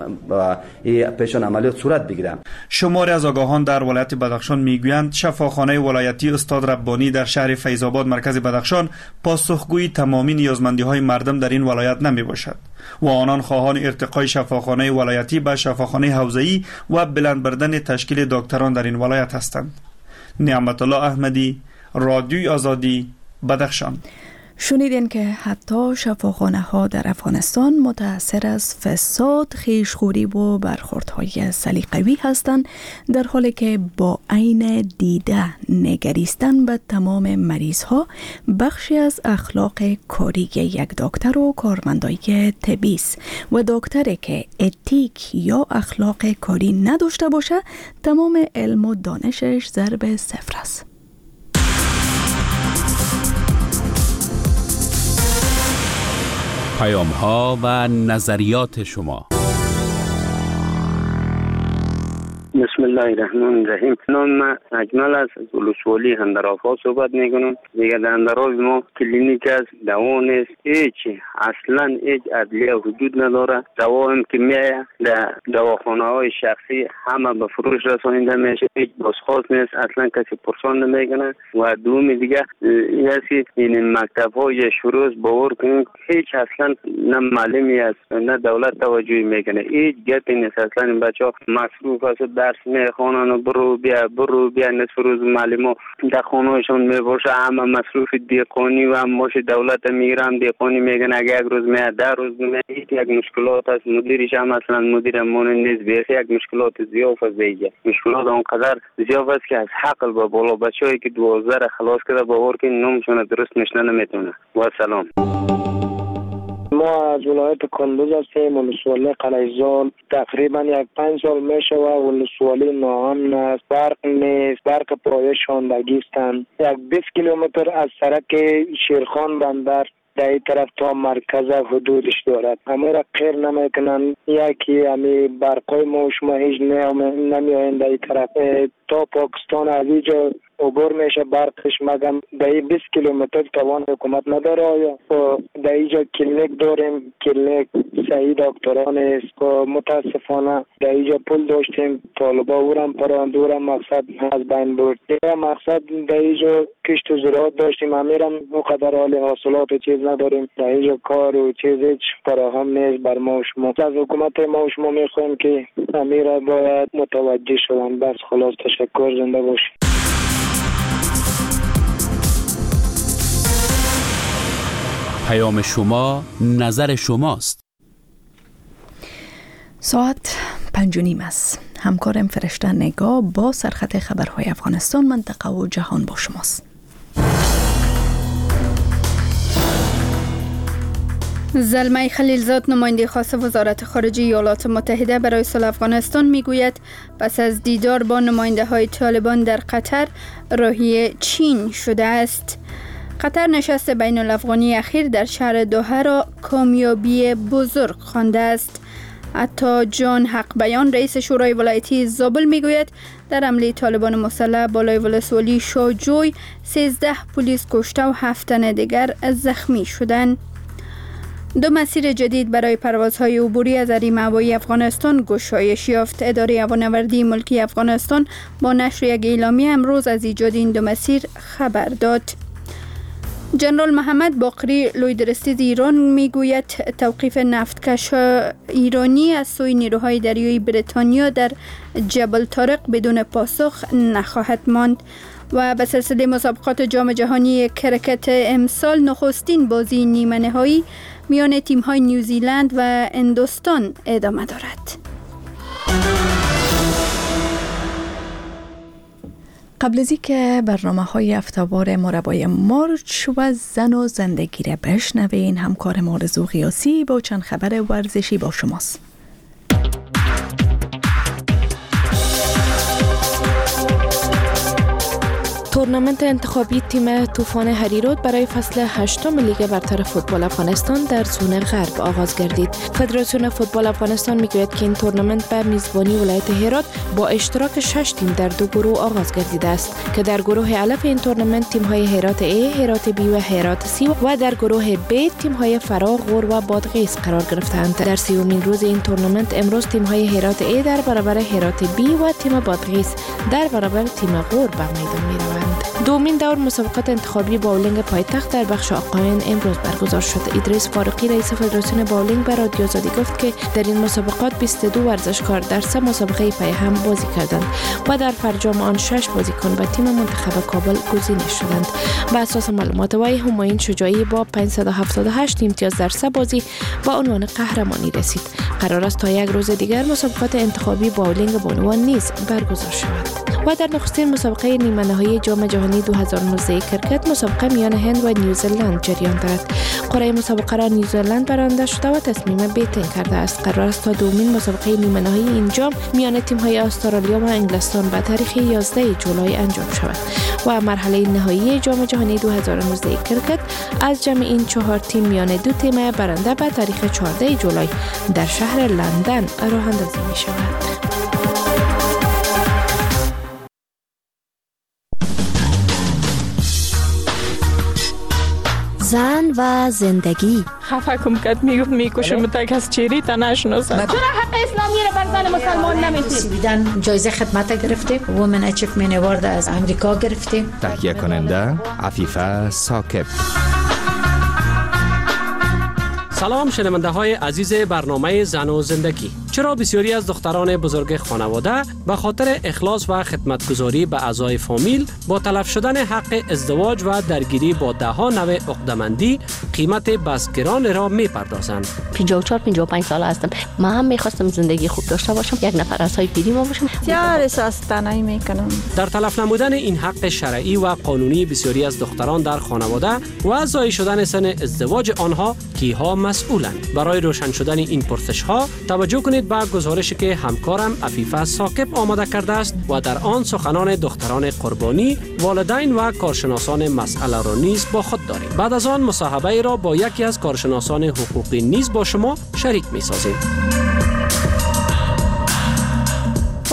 پیشان عملیات صورت بگیرن. شماری از آگاهان در ولایت بدخشان میگویند شفاخانه ولایتی استاد ربانی در شهر فیض‌آباد مرکز بدخشان پاسخگوی تمامی نیازمندی‌های مردم در این ولایت نمیباشد و آنان خواهان ارتقای شفاخانه ولایتی به شفاخانه حوزه‌ای و بلند بردن تشکیل دکتران در این ولایت هستند. نعمت الله احمدی، رادیوی آزادی، بدخشان. شنیدین که حتی شفاخانه ها در افغانستان متأثر از فساد، خیشخوری و برخوردهای سلیقه‌ای هستند، در حالی که با عین دیده نگریستن به تمام مریض ها بخشی از اخلاق کاری یک دکتر و کارمندای طبی است و دکتری که اتیک یا اخلاق کاری نداشته باشه تمام علم و دانشش ضرب 0 است. پیام‌ها و نظریات شما. بسم الله الرحمن الرحیم. نام من اجمل است، از ولسوالی هندرافا صحبت میکنم. دیگه در هندراف ما کلینیک است، دوا نیست، اصلا هیچ ادویه وجود نداره. دوا هم که میایه در دواخانه های شخصی همه به فروش رسانیده میشه، هیچ بازخواست نیست، اصلا کسی پرسان نمیکنه. و دوم دیگه این مکتب های شروع باور کنید هیچ اصلا نه معلمی است نه دولت توجهی میکنه، هیچ گپی نیست. اصلا این بچه ها مصروف است، درس میخوانن و برو بیا نصف روز معلم در خانهشون میباشه، همه مصروف دیقانی و هم باشه. دولت میگیرم دیقانی میگن اگه یک روز میاد 10 روز میاد، یک مشکلات است. مدیرش هم اصلا مدیر مون نیست، بیخ یک مشکلات زیاف است. دیگه مشکلات اونقدر زیاف است که از حقل به بالا بچه‌ای که 12 خلاص کرده باور که نامشون درست نشنه نمیتونه. و سلام. ما از ولایت کندوز هستیم، ولسوالی قلیزال. تقریبا 5 سال میشه و ولسوالی ناامن است، برق نیست، برق پایه شاندگی هستند. 20 کیلومتر از سرک شیرخان بندر در این طرف تا مرکز حدودش دارد، همه را خیر نمیکنن. یکی همی برقای ما شما هیچ نمیاین در این طرف تا پاکستان از اینجا عبور میشه برقش مگم در 20 کیلومتر توان حکومت نداره. آیا در اینجا کلینیک داریم، کلینیک صحیح دکتران است و متاسفانه در اینجا پول داشتیم طالبا اورم پراند اورم مقصد از بین برد. مقصد در اینجا کشت و زراعت داشتیم امیرم مقدر حال حاصلات و چیز نداریم. در اینجا کار و چیز هیچ فراهم نیست بر ما و شما. از حکومت ما و شما میخوایم که امیر باید متوجه شدن. بس خلاص تشکر، زنده باشید. پیام شما نظر شماست. ساعت 5:30 است. همکارم فرشته نگاه با سرخط خبرهای افغانستان، منطقه و جهان با شماست. زلمه خلیلزاد نماینده خاص وزارت خارجه ایالات متحده برای صلح افغانستان میگوید پس از دیدار با نماینده های طالبان در قطر راهی چین شده است. قطر نشست بین الافغانی اخیر در شهر دوحه را کامیابی بزرگ خوانده است. عطا جان حق بیان رئیس شورای ولایتی زابل میگوید در حمله طالبان مسلح بالای ولسوالی شاجوی 13 پلیس کشته و 7 تن دیگر زخمی شدند. 2 مسیر جدید برای پروازهای عبوری از حریم هوایی افغانستان گشایش یافت. اداره هوانوردی ملکی افغانستان با نشر یک اعلامیه امروز از ایجاد این 2 مسیر خبر داد. جنرال محمد باقری لویدرستیز ایران میگوید توقیف نفتکش ایرانی از سوی نیروهای دریایی بریتانیا در جبل طارق بدون پاسخ نخواهد ماند. و به سلسله مسابقات جام جهانی کرکت امسال نخستین بازی نیمه نهایی میان تیم‌های نیوزیلند و هندوستان ادامه دارد. قبل از اینکه برنامه‌های هفته‌وار مربای مارچ و زن و زندگی را بشنوین، همکار آرزو قیاسی با چند خبر ورزشی با شماست. تورنمنت انتخابی تیم طوفان هریرود برای فصل 8 لیگ برتر فوتبال افغانستان در زون غرب آغاز گردید. فدراسیون فوتبال افغانستان میگوید که این تورنمنت به میزبانی ولایت هرات با اشتراک 6 تیم در 2 گروه آغاز گردیده است که در گروه الف این تورنمنت تیم‌های هرات A، هرات B و هرات C و در گروه B تیم‌های فرا، غور و بادغیس قرار گرفتند. در 30مین روز این تورنمنت امروز تیم‌های هرات A در برابر هرات B و تیم بادغیس در برابر تیم غور به میدان می‌روند. دومین دور مسابقات انتخابی باولینگ پایتخت در بخش آقایان امروز برگزار شد. ادریس فاروقی رئیس فدراسیون باولینگ به رادیو آزادی گفت که در این مسابقات 22 ورزشکار در 3 مسابقه پی هم بازی کردند و در فرجام آن 6 بازیکن به تیم منتخب کابل گزینش شدند. بر اساس معلومات وی همایون شجاعی با 578 امتیاز در 3 بازی به عنوان قهرمانی رسید. قرار است تا یک روز دیگر مسابقات انتخابی باولینگ بانوان نیز برگزار شود. و در نخستین مسابقه نیمه نهایی جام جهانی 2019 کرکت مسابقه میان هند و نیوزلند جریان دارد. قرعه مسابقه را نیوزلند برنده شده و تصمیم بیتین کرده است. قرار است تا دومین مسابقه نیمه نهایی این جام میان تیم‌های استرالیا و انگلستان به تاریخ 11 جولای انجام شود و مرحله نهایی جام جهانی 2019 کرکت از جمع این 4 تیم میان 2 تیم برنده به تاریخ 14 جولای در شهر لندن راه اندازی می شود. زن و زندگی. خفه کم کد میگفت میکشم تا کس چیری تا نشناسم. چرا حق اسلامی رو بر زن مسلمان نمیدید؟ سویدن جایزه خدمت گرفتیم. وومن اچیومنت اوارد از امریکا گرفتیم. تهیه کننده عفیفه ثاقب. سلام شنونده های عزیز برنامه زن و زندگی. چرا بسیاری از دختران بزرگ خانواده به خاطر اخلاص و خدمتگزاری به اعضای فامیل با تلف شدن حق ازدواج و درگیری با دهها نوع عقده‌مندی قیمت بس گران را می‌پردازند؟ 54-55 ساله هستم. من هم می‌خواستم زندگی خوب داشته باشم، یک نفر از های پیری ما باشم. بسیار احساس تنهایی می‌کنم. در تلف نمودن این حق شرعی و قانونی بسیاری از دختران در خانواده و ضایع شدن سن ازدواج آنها کیها مسئولند؟ برای روشن شدن این پرسش‌ها توجه کنید به گزارشی که همکارم عفیفه ثاقب آماده کرده است و در آن سخنان دختران قربانی، والدین و کارشناسان مسئله را نیز با خود داریم. بعد از آن مصاحبه را با یکی از کارشناسان حقوقی نیز با شما شریک می‌سازیم.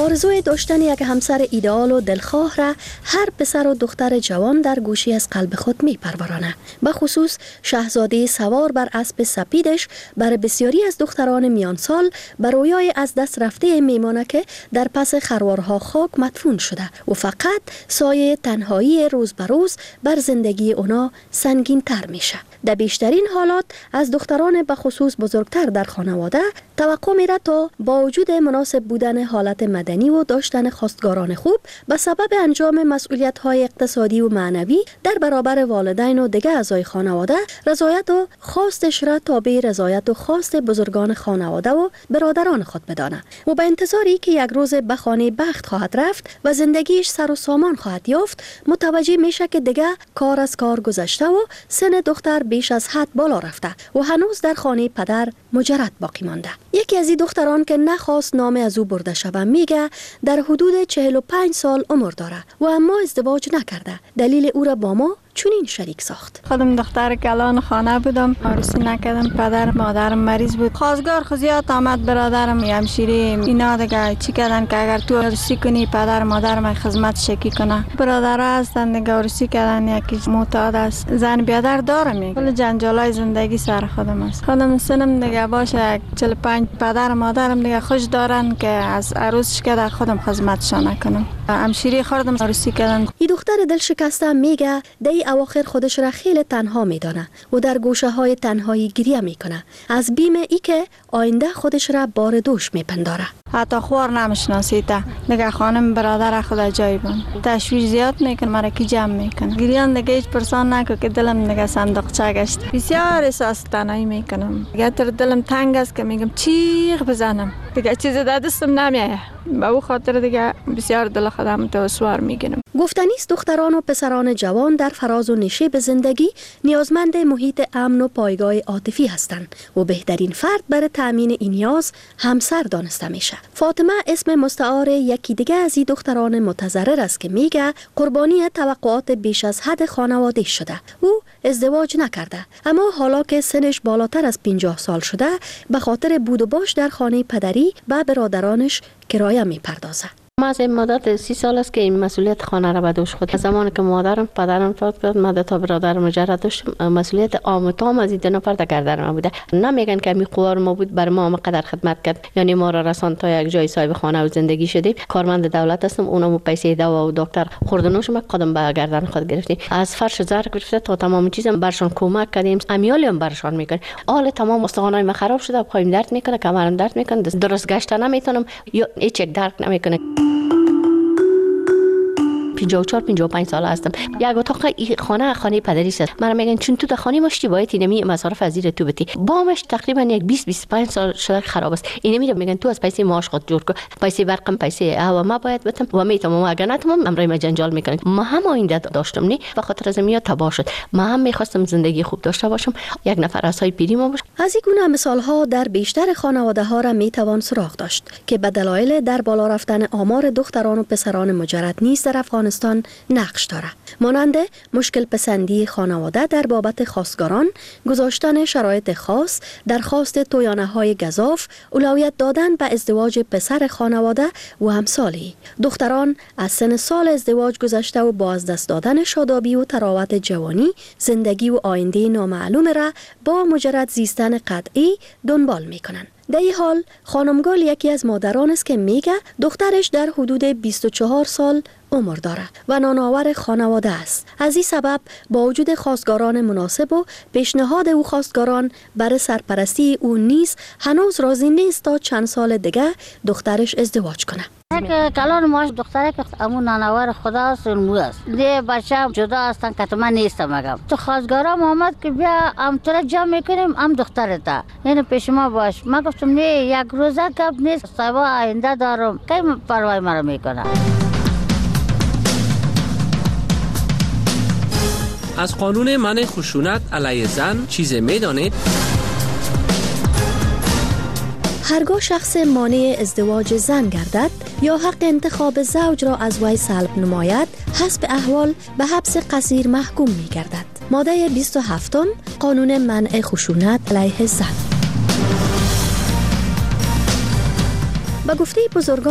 آرزوی داشتن یک همسر ایدئال و دلخواه را هر پسر و دختر جوان در گوشی از قلب خود می پرورانه. به خصوص شاهزاده سوار بر اسب سپیدش بر بسیاری از دختران میان سال بر رویای از دست رفته میمانه که در پس خروارها خاک مدفون شده و فقط سایه تنهایی روز به روز بر زندگی اونا سنگین تر میشه. در بیشترین حالات از دختران به خصوص بزرگتر در خانواده توقع میره تا با وجود مناسب بودن حالت مدنی و داشتن خواستگاران خوب به سبب انجام مسئولیت‌های اقتصادی و معنوی در برابر والدین و دیگر اعضای خانواده رضایت و خواستش را تابع رضایت و خواست بزرگان خانواده و برادران خود بدانه و به انتظاری که یک روز به خانه بخت خواهد رفت و زندگیش سر و سامان خواهد یافت متوجه میشه که دیگه کار از کار گذشته و سن دختر بیش از حد بالا رفته و هنوز در خانه پدر مجرد باقی مانده. یکی از این دختران که نخواست نام از او برده شود میگه در حدود 45 سال عمر داره و اما ازدواج نکرده. دلیل او را با ما چونین شریک ساخت. خودم دختر کلان خانه بودم، عروسی نکردم، پدر مادرم مریض بود. خواستگار خزیات آمد، برادرم همشیره اینا دیگه چی کردن که اگر تو عروسی کنی پدر مادرم خدمت شکی کنه. برادرها هستن دیگه عروسی کردن، یکی معتاد است، زن بیادر دارم. کل جنجالای زندگی سر خودم است. خودم سنم دیگه باشه 45 پدر مادرم دیگه خوش دارن که از عروسش که در خودم خدمتشان نکنم. همشیره خودم عروسی کردن. این دختر دل شکسته میگه اواخر خودش را خیلی تنها میدانه و در گوشه های تنهایی گریه میکنه از بیم ای که آینده خودش را بار دوش میپنداره. حتی خوار نمیشناسیده نگه خانم برادر خدا جای بان تشویش زیاد میکن مرا کی جمع میکن گریان دیگه هیچ پرسان نکن که دلم نگه صندوقچه گشت. بسیار احساس تنهایی میکنم دیگه تر دلم تنگ است که میگم چیخ بزنم دیگه چیز در دستم نمیایه. به او خاطر دیگه بسیار دل خودم تو سوار میگیرم. گفتنی است دختران و پسران جوان در فراز و نشیب زندگی نیازمند محیط امن و پایگاه عاطفی هستند و بهترین فرد برای تامین این نیاز همسر دانسته میشه. فاطمه اسم مستعار یکی دیگه از این دختران متضرر است که میگه قربانی توقعات بیش از حد خانواده شده. او ازدواج نکرده اما حالا که سنش بالاتر از 50 سال شده به خاطر بود و باش در خانه پدری به برادرانش کرایه میپردازه. ما از این مدت 30 سال است که این مسئولیت خانه را به دوش خود. از زمانی که مادرم پدرم فوت کرد من تا برادر مجرد داشتم مسئولیت عام و تام از این دو نفر در ما بوده. نمیگن که می قوار ما بود بر ما قدر خدمت کرد یعنی ما را رساند تا یک جای صاحب خانه و زندگی شدیم. کارمند دولت هستم اونم پیسه دوا و دکتر خوردنوش ما قدم به گردن خود گرفتیم. از فرش زر گرفته تا تمام چیزم برشان کمک کردیم. امیالی هم برشان میکنه. حال تمام استخوانای ما خراب شده پایم درد میکنه کمرم درد میکنه درست گشتن نمیتونم یا هیچ درک نمیکنه. 54-55 سال هستم. یک اتاق خانه پدری است. من میگن چون تو در خانه مشتی باید اینمی مصارف از زیر تو بتی. بامش تقریبا یک 20-25 سال شده خراب است. اینمی میگن تو از پیسه معاش خود جور کن. پیسه برقم پیسه هوا ما باید بدم و میتونم اگر نتونم امرای ما جنجال میکنن. ما هم آینده داشتم نی به خاطر از میاد تباه شد. ما هم میخواستم زندگی خوب داشته باشم. یک نفر از های پیری ما باشه. از این گونه مثال ها در بیشتر خانواده ها را میتوان سراغ داشت که به دلایل در بالا رفتن آمار دختران و پسران مجرد نیز در افغانستان نقش داره. مانند مشکل پسندی خانواده در بابت خواستگاران، گذاشتن شرایط خاص، درخواست تویانه های گزاف، اولویت دادن به ازدواج پسر خانواده و امثالی. دختران از سن سال ازدواج گذشته و با از دست دادن شادابی و تراوت جوانی، زندگی و آینده نامعلوم را با مجرد زیستن قطعی دنبال میکنن. در این حال خانمگال یکی از مادران است که میگه دخترش در حدود 24 سال عمر داره و نانآور خانواده است. از این سبب با وجود خواستگاران مناسب و پیشنهاد او خواستگاران برای سرپرستی او نیز هنوز راضی نیست تا چند سال دیگه دخترش ازدواج کنه. که کلان ماش دختره که امون نانآور خدا است اون است. دی بچه جدا هستن که من نیستم مگم. تو خواستگارم آمد که بیا ام تو جمع میکنیم ام دخترت ده. یعنی پیش ما باش. من گفتم نه یک روزه گپ نیست. صاحب آینده دارم. کی پروای مرا میکنه. از قانون منع خشونت علیه زن چیزی میدانید؟ هرگاه شخص مانع ازدواج زن گردد یا حق انتخاب زوج را از وی سلب نماید، حسب احوال به حبس قصیر محکوم می گردد. ماده 27 قانون منع خشونت علیه زن. به گفته بزرگان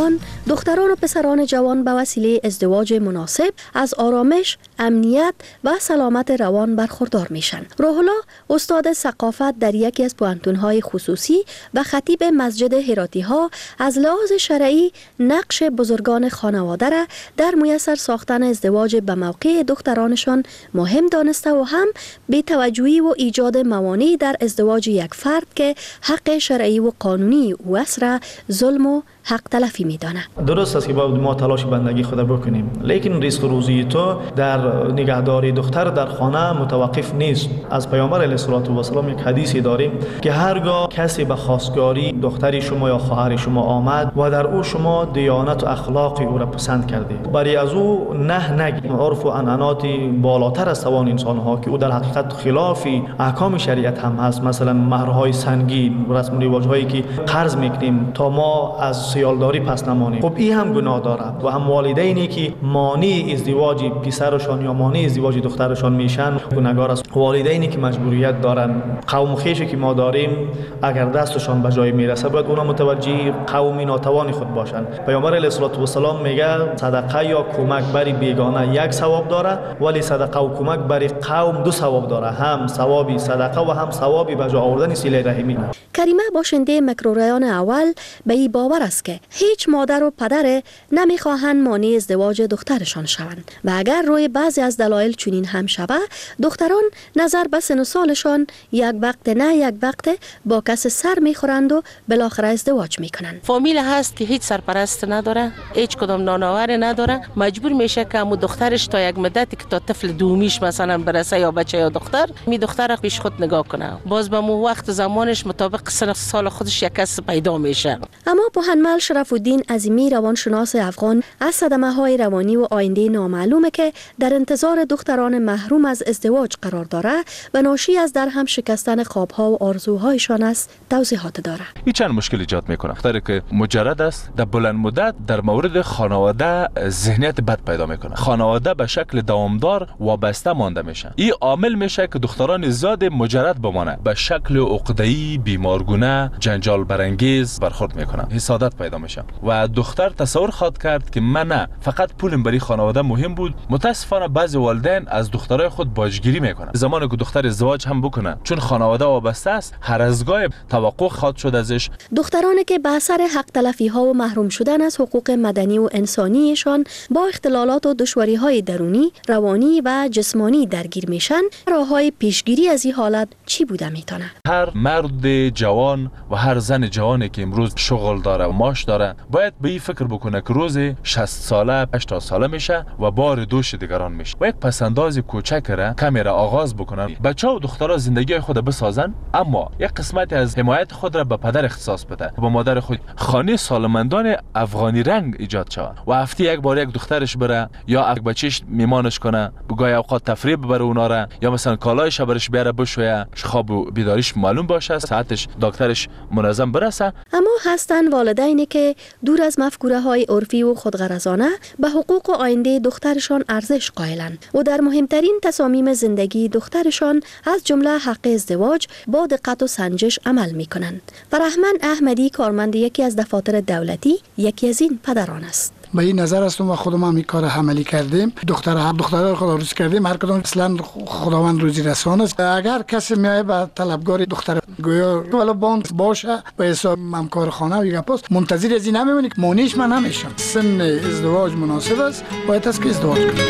دختران و پسران جوان به وسیله ازدواج مناسب از آرامش، امنیت و سلامت روان برخوردار میشن. روح الله استاد ثقافت در یکی از پوهنتون‌های خصوصی و خطیب مسجد هراتی ها از لحاظ شرعی نقش بزرگان خانواده را در میسر ساختن ازدواج به موقع دخترانشان مهم دانسته و هم بی توجهی و ایجاد موانعی در ازدواج یک فرد که حق شرعی و قانونی او است را ظلم و حق تلفی میدانه. درست است که باید ما تلاش بندگی خود بکنیم، لیکن رزق روزی تو در نگهداری دختر در خانه متوقف نیست. از پیامبر علیه السلام یک حدیثی داریم که هرگاه کسی به خواستگاری دختری شما یا خواهر شما آمد و در او شما دیانت و اخلاق او را پسند کردید، برای از او نه نگید. عرف و عنعنات بالاتر از توان انسان ها که او در حقیقت خلاف احکام شریعت هم هست، مثلا مهرهای سنگین، رسم و رواج هایی که قرض میکنیم تا ما از سیالداری پس نمانیم، خب این هم گناه داره. و هم والدینی که مانع ازدواج پسرشان یا مانع ازدواج دخترشان میشن گناهگار است. والدینی که مجبوریت دارن، قوم خویشی که ما داریم، اگر دستشان به جای میرسه باید اونا متوجه قومی ناتوان خود باشن. پیامبر علیه السلام میگه صدقه یا کمک بر بیگانه یک ثواب داره، ولی صدقه و کمک بر قوم دو ثواب داره، هم ثوابی صدقه و هم ثوابی به جا آوردن صله رحمی. کریمه باشنده مکروریان اول به این باور است که هیچ مادر و پدر نمیخواهند مانع ازدواج دخترشان شوند و اگر روی بعضی از دلایل چنین هم شود، دختران نظر به سن و سالشان یک وقت نه یک وقت با کس سر میخورند و بالاخره ازدواج میکنند. فامیل هست که هیچ سرپرست نداره، هیچ کدام نانآور نداره، مجبور میشه که امو دخترش تا یک مدتی که تا طفل دومیش مثلا برسه یا بچه یا دختر، می دختر پیش خود نگاه کنه، باز به مو وقت زمانش مطابق سن سال خودش یک کس پیدا میشه. اما پوهنمل شرف الدین عظیمی روانشناس افغان از صدمه های روانی و آینده نامعلومه که در انتظار دختران محروم از ازدواج قرار داره و ناشی از در هم شکستن خوابها و آرزوهایشان است توضیحات داره. این چند مشکل ایجاد میکنه. دختری که مجرد است در بلند مدت در مورد خانواده ذهنیت بد پیدا میکنه، خانواده به شکل دوامدار وابسته مانده میشه. این عامل میشه که دختران زیاد مجرد بمانه، به شکل عقده‌ای، بیمارگونه، جنجال برانگیز برخورد میکنه، حسادت پیدا میشه و دختر تصور خواهد کرد که من نه فقط پولم برای خانواده مهم بود. متاسفانه بعضی والدین از دخترای خود باجگیری میکنن. زمانی که دختر ازدواج هم بکنه چون خانواده وابسته است، هر از گاه توقع خواهد شد ازش. دخترانی که به اثر حق تلفی ها و محروم شدن از حقوق مدنی و انسانیشان با اختلالات و دشواری های درونی، روانی و جسمانی درگیر میشن، راههای پیشگیری از این حالت چی بوده میتونه؟ هر مرد جوان و هر زن جوانی که امروز شغل داره و معاش داره باید به این فکر بکنه که روز 60 ساله 80 ساله میشه و بار دوش دیگران میشه و یک پسنداز کوچک را کمی را آغاز بکنن. بچه‌ها و دخترها زندگی خود بسازن، اما یک قسمتی از حمایت خود را به پدر اختصاص بده، با مادر خود خانه سالمندان افغانی رنگ ایجاد شود و هفته یک بار یک دخترش بره یا یک بچهش میمانش کنه، بگاه اوقات تفریح ببره اونا را، یا مثلا کالایش برش بیاره بشویه، خواب و بیداریش معلوم باشه، ساعتش دکترش منظم برسه. اما هستن والدینی که دور از مفکوره های عرفی و خودغرضانه به حقوق و آینده دخترشان ارزش قائلند و در مهمترین تصامیم زندگی دخترشان از جمله حق ازدواج با دقت و سنجش عمل میکنند. فرهمن احمدی کارمند یکی از دفاتر دولتی یکی از این پدران است. به این نظر هستم و خودم هم این کار عملی کردیم. دخترها خدا روزی کردیم، هر کدام اصلا خداوند روزی رسان است. اگر کسی میایه به طلبگار دختر گویا والا باند باشه به حساب همکار خانه و یک پاس منتظر از این نمیمونی که مونیش من نمیشم. سن ازدواج مناسب است، باید است که ازدواج کنیم.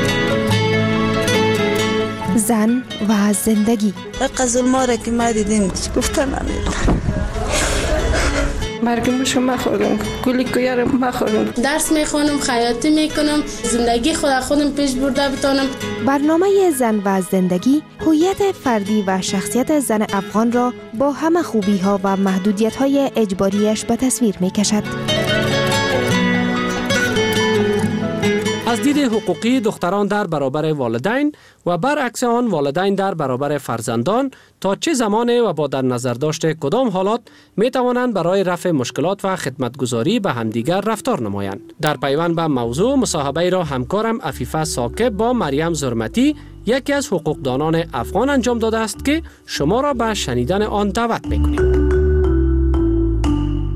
زن و زندگی ظلما را که ما دیدیم گفتن نمیدونم. مرگم شما خوردم، گلی کویار ما خوردم. درس میخونم، خیاطی میکنم، زندگی خودم پیش برده بتانم. برنامه زن و زندگی هویت فردی و شخصیت زن افغان را با همه خوبی ها و محدودیت های اجباریش به تصویر میکشد. از دید حقوقی دختران در برابر والدین و برعکس آن والدین در برابر فرزندان تا چه زمان و با در نظر داشته کدام حالات می توانند برای رفع مشکلات و خدمتگزاری به همدیگر رفتار نمایند. در پیوند به موضوع مصاحبه را همکارم عفیفه ثاقب با مریم زرمتی یکی از حقوقدانان افغان انجام داده است که شما را به شنیدن آن دعوت می‌کنیم.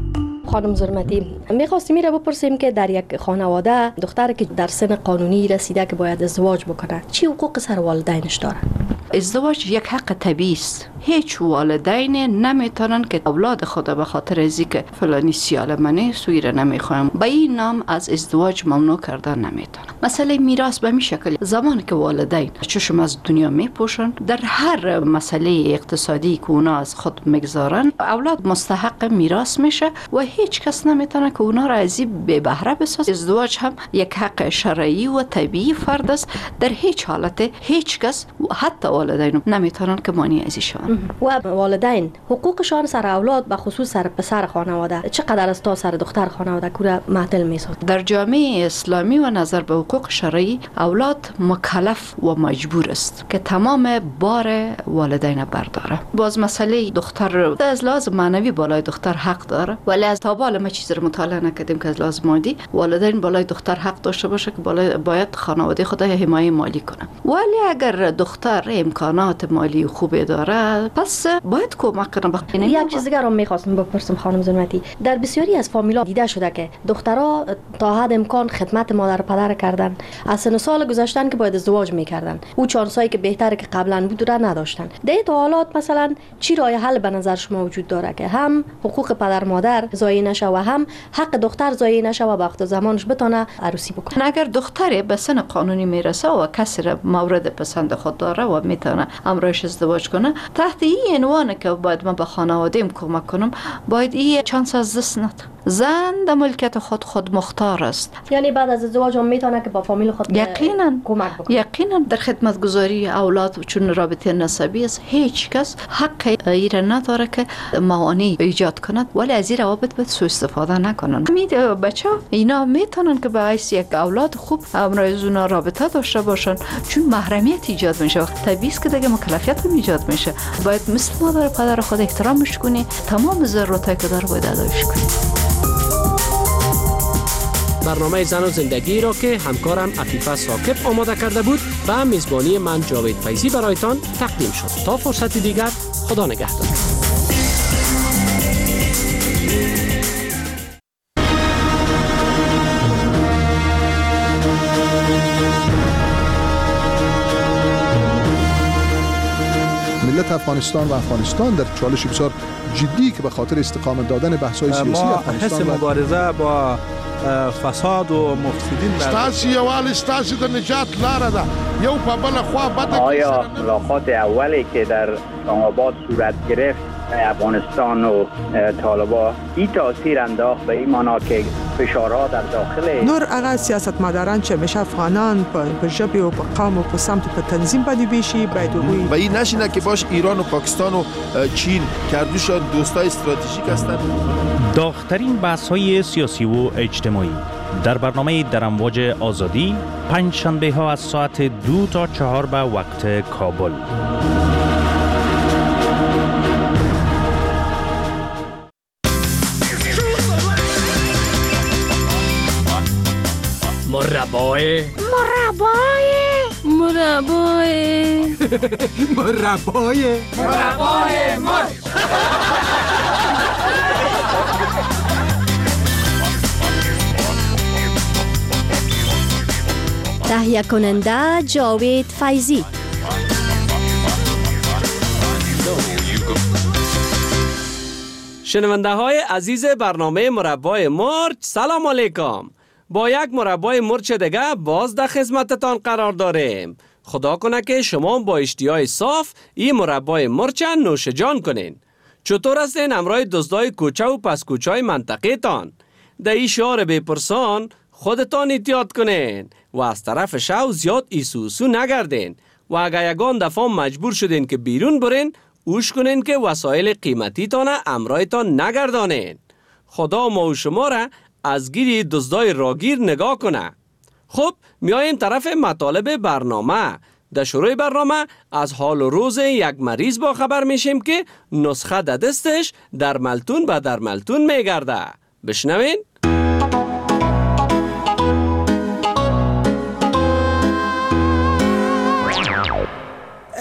خانم زرمتی، میخواستیم میره بپرسیم که در یک خانواده دختری که در سن قانونی رسیده که باید ازدواج بکنه چی حقوق سر والدینش داره؟ ازدواج یک حق طبیعی است. هیچ والدین نمیتونن که اولاد خود به خاطر از اینکه فلانی سیال منه سویره نمیخوایم به این نام از ازدواج ممنوع کردن نمیتونن. مسئله میراث به می شکل زمانی که والدین چشم از دنیا میپوشن در هر مسئله اقتصادی که اونا از خود میگذارن اولاد مستحق میراث میشه و هیچ کس نمیتونه که اونا را از این بی بهره بسازه. ازدواج هم یک حق شرعی و طبیعی فرد است. در هیچ حالت هیچ کس حتی والدین نمیتونن که مانع از ایشان. و والدین حقوقشان سر اولاد به خصوص سر پسر خانواده چقدر است تا سر دختر خانواده کورا معطل میسازه؟ در جامعه اسلامی و نظر به حقوق شرعی اولاد مکلف و مجبور است که تمام بار والدین برداره. باز مسئله دختر از لحاظ معنوی بالای دختر حق داره ولی از تا بالا ما چیزی رو مطالعه نکردیم که از لحاظ مادی والدین بالای دختر حق داشته باشه که باید خانواده خود حمایت مالی کنه. ولی اگر دختر امکانات مالی خوبی داره پس باید کمک کنه. یک چیز دیگه رو می‌خواستم بپرسم خانم زرمتی، در بسیاری از فامیلا دیده شده که دخترها تا حد امکان خدمت مادر و پدر کردن، از سن سال گذشتن که باید ازدواج می‌کردن، او چانسایی که بهتره که قبلا بود را نداشتن. در این حالات مثلا چی راه حل به نظر شما وجود داره که هم حقوق پدر مادر ضایع نشه و هم حق دختر ضایع نشه و وقت زمانش بتونه عروسی بکنه؟ اگر دختر به سن قانونی میرسه و کسی مورد پسند خود داره و میتونه امرش ازدواج کنه، تحت این عنوان که باید من به خانواده‌ام کمک کنم باید این چانس از دست نده. زن در ملکیت خود مختار است. یعنی بعد از ازدواج هم میتونه که با فامیل خود یقینا کمک بکنه. یقینا در خدمتگزاری اولاد چون رابطه نسبی است هیچ کس حق ایره نداره که موانع ایجاد کند ولی از این روابط باید سوء استفاده نکنن. بچه‌ها اینا میتونن که باعث یک اولاد خوب امروز اونا رابطه داشته باشن چون محرمیت ایجاد میشه. طبیعی است که دیگه مکلفیت هم ایجاد میشه. باید مثل مادر پدر خود احترامش کنی، تمام ضرورتایی که داره باید ادایش کنی. برنامه زن و زندگی را که همکارم عفیفه ساکب آماده کرده بود و میزبانی من جاوید فیضی برایتان تقدیم شد. تا فرصت دیگر خدا نگهدار. ملت افغانستان و افغانستان در چالش بسیار جدی که به خاطر استقامت دادن بحث‌های سیاسی افغانستان ما حس مبارزه با فساد و مفسدین ستاسي یوال ستاسي د نجات لاره ده یو په بل خوا بده. آیا ملاقات اولی که در اسلام آباد صورت گرفت افغانستان و طالبان این تاثیر انداخت به این معنا که فشارها در داخل نور هغه سیاستمداران چې همیشه افغانان په ژبې او په قوم او په سمت په تنظیم باندې بیشي باید وګوري و این نشینه که باش ایران و پاکستان و چین کردوشان دوستای استراتژیک هستند. داغ‌ترین بحث‌های سیاسی و اجتماعی در برنامه در امواج آزادی پنج شنبه ها از ساعت 2 تا 4 به وقت کابل. مربای تهیه کننده جاوید فیضی. شنونده های عزیز برنامه مربای مرچ، سلام علیکم. با یک مربای مرچ دیگه باز در خدمتتان قرار داریم. خدا کنه که شما با اشتیای صاف این مربای مرچ نوش جان کنین. چطور هستین همراه دزدای کوچه و پس کوچه منطقه تان؟ در این شعار بپرسان خودتان احتیاط کنین و از طرف شو زیاد ایسوسو نگردین و اگر یگان دفعه مجبور شدین که بیرون برین اوش کنین که وسایل قیمتی تانه امرایتان نگردانین. خدا ما و شما را از گیری دزدای راگیر نگاه کنه. خب میاییم طرف مطالب برنامه. در شروع برنامه از حال و روز یک مریض با خبر میشیم که نسخه در دستش در ملتون به در ملتون میگرده. بشنوین؟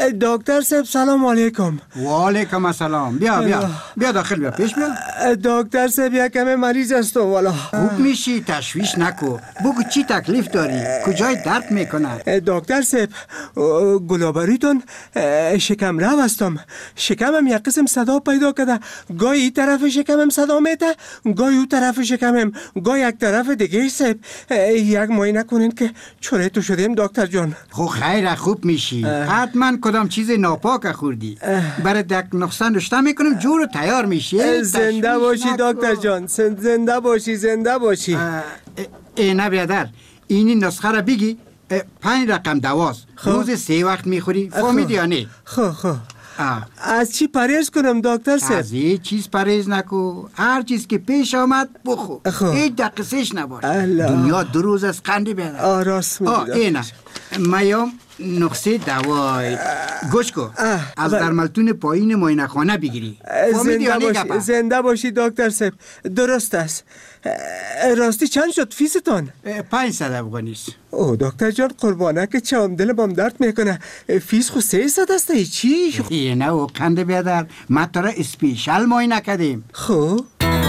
دکتر صاحب سلام علیکم. و علیکم السلام. بیا داخل بیا پیش بیا. دکتر صاحب یک کمی مریض هستم والا. خوب میشی تشویش نکو. بگو چی تکلیف داری؟ کجای درد میکنه؟ دکتر صاحب گلابریتون شکم رو هستم. شکمم یک قسم صدا پیدا کرده. گاهی این طرف شکمم صدا میده، گاهی اون طرف شکمم، گاهی یک طرف دیگه. صاحب یک معاینه کنین که چوره تو شدیم دکتر جان. خب خیر خوب میشی. حتما کدام چیز ناپاک خوردی. برای دک نقصه نشته میکنم جور تیار میشی. زنده باشی دکتر جان. زنده باشی. نه بیادر اینی نسخه را بگی. 5 رقم دواست. روز 3 وقت میخوری. فهمیدی یا نه؟ خب از چی پرهیز کنم دکتر صاحب؟ از هیچ چیز پرهیز نکو. هر چیز که پیش آمد بخو. هیچ دقیقش نباش. دنیا 2 روز از قندی بیادر. راست میگی. اینه میام نقصه دوای. گوش کو. از درملتون پایین معاینه خانه بگیری. زنده باشی دکتر صاحب. درست است. راستی چند شد فیستون؟ 500 افغانی است. او دکتر جان قربانه که چم دلم درد میکنه. فیس خو 300 است. چی؟ نه او قند بیادر. ما تو را اسپیشال معاینه کردیم. خب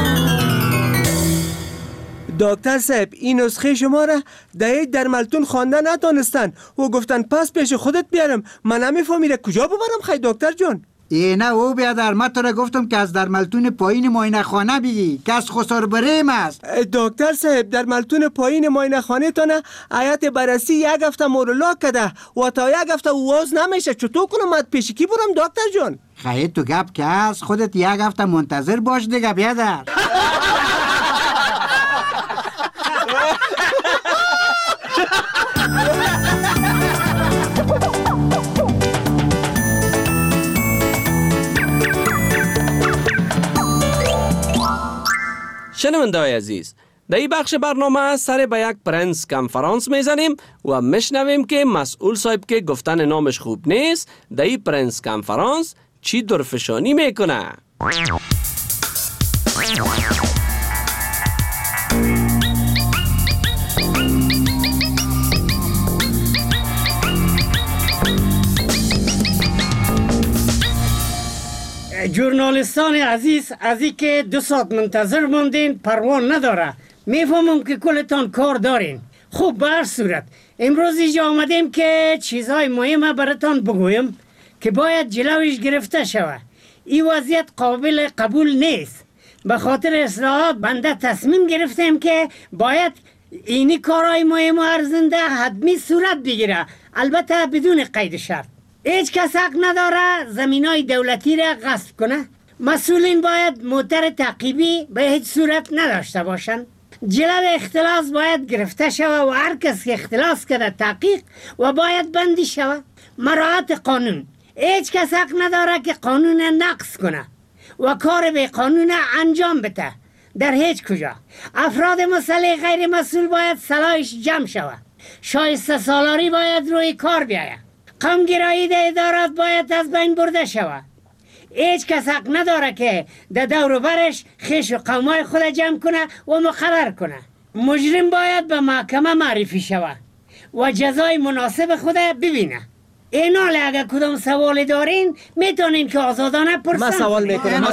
دکتر صاحب این نسخه شما را درملتون خوانده نتونستن و گفتن پس پیش خودت بیارم. من نمیفهمیدم کجا ببرم خیلی دکتر جان. نه او بیادر من تو را گفتم که از درملتون پایین معاینه خانه بگی که از خسار بریم است. دکتر صاحب درملتون پایین معاینه خانه تانه آیت بررسی 1 هفته مورولا کده و تا 1 هفته واز نمیشه. چطور کنم من پیش کی برم دکتر جان؟ خیلی تو گپ که از خودت 1 هفته منتظر باش دیگه بیادر. شنونده‌های عزیز، در این بخش برنامه سر به یک پرنس کنفرانس میزنیم و میشنویم که مسئول صاحب که گفتن نامش خوب نیست در این پرنس کنفرانس چی درفشانی میکنه. جورنالیستان عزیز از این که 2 ساعت منتظر موندین پروان نداره. میفهمم که کلتان کار دارین. خوب به هر صورت امروز اینجا آمدیم که چیزهای مهمه براتان بگویم که باید جلوش گرفته شود. این وضعیت قابل قبول نیست. به خاطر اصلاحات بنده تصمیم گرفتیم که باید اینی کارهای مهم و ارزنده حتمی صورت بگیره، البته بدون قید شرط. هیچ کس حق نداره زمینای دولتی را غصب کنه. مسئولین باید موتر تعقیبی به هیچ صورت نداشته باشند. جلو اختلاس باید گرفته شود و هر کس که اختلاس کرده تحقیق و باید بندی شود. مراعات قانون. هیچ کس حق نداره که قانون نقض کنه و کار به قانون انجام بده. در هیچ کجا افراد مسلح غیر مسئول باید صلاحش جمع شود. شایسته سالاری باید روی کار بیاید. قومگرایی در ادارات باید از بین برده شود. هیچ کس حق نداره که در دور و برش خیش و قومای خود جمع کنه و مقرر کنه. مجرم باید به محکمه معرفی شود و جزای مناسب خود ببینه. اینال اگر کدام سوال دارین میتونین که آزادانه پرسن. من سوال میکنم.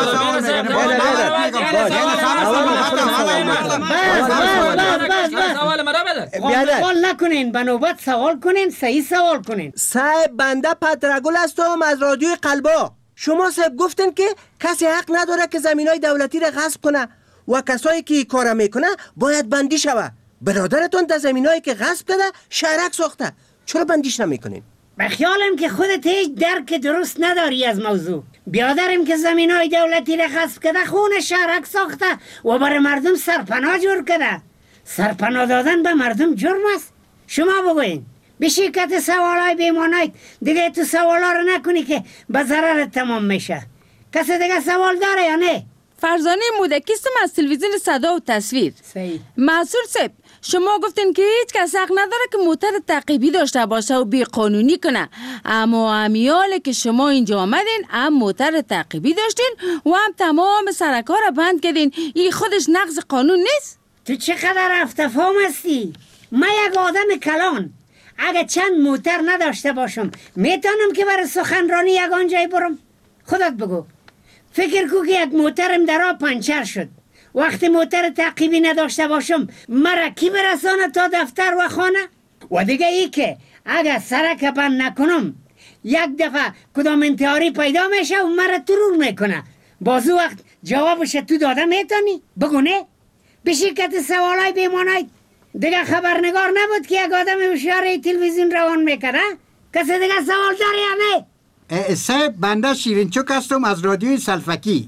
سوال نکنین، به نوبت سوال کنین، صحیح سوال کنین. صاحب بنده پترگل هستم از رادیوی قلبا. شما صاحب گفتین که کسی حق نداره که زمینای دولتی را غصب کنه و کسایی که کار میکنه باید بندی شود. برادرتون در زمینایی که غصب کرده شهرک ساخته، چرا بندیش نمیکنین؟ به خیالم که خودت هیچ درک درست نداری از موضوع. بیادرم که زمینای دولتی را غصب کرده خون شهرک ساخته و برای مردم سرپناه جور کرده. سرپناه دادن به مردم جرم است. شما بگوین به شرکت سوالای بیمانایت دیگه تو سوالا رو نکنی که به ضرر تمام میشه. کسی دیگه سوال داره یا نه؟ فرزانه مودکیستم از تلویزیون صدا و تصویر. مسئول صاحب شما گفتین که هیچ کس حق نداره که موتر تعقیبی داشته باشه و بی قانونی کنه، اما امیاله که شما اینجا آمدین هم موتر تعقیبی داشتین و هم تمام سرکا را بند کردین. این خودش نقض قانون نیست؟ تو چقدر افتفام هستی؟ من یک آدم کلان اگه چند موتر نداشته باشم میتونم که برای سخنرانی یگان جای برم؟ خودت بگو. فکر کو که یک موترم در آب پنچر شد، وقتی موتر تعقیبی نداشته باشم مرا کی برسانه تا دفتر و خانه؟ و دیگه ای که اگه سرک بند نکنم یک دفعه کدام انتحاری پیدا میشه و مرا ترور میکنه، بازو وقت جوابش تو داده میتونی؟ بگو نه؟ بشیکت سوالای بیمانای دیگه خبرنگار نبود که یک آدم اشاره تلویزیون روان میکنه؟ کسی دیگه سوال داره یا نه؟ صاحب بنده شیرینچوک هستم از رادیوی سلفکی.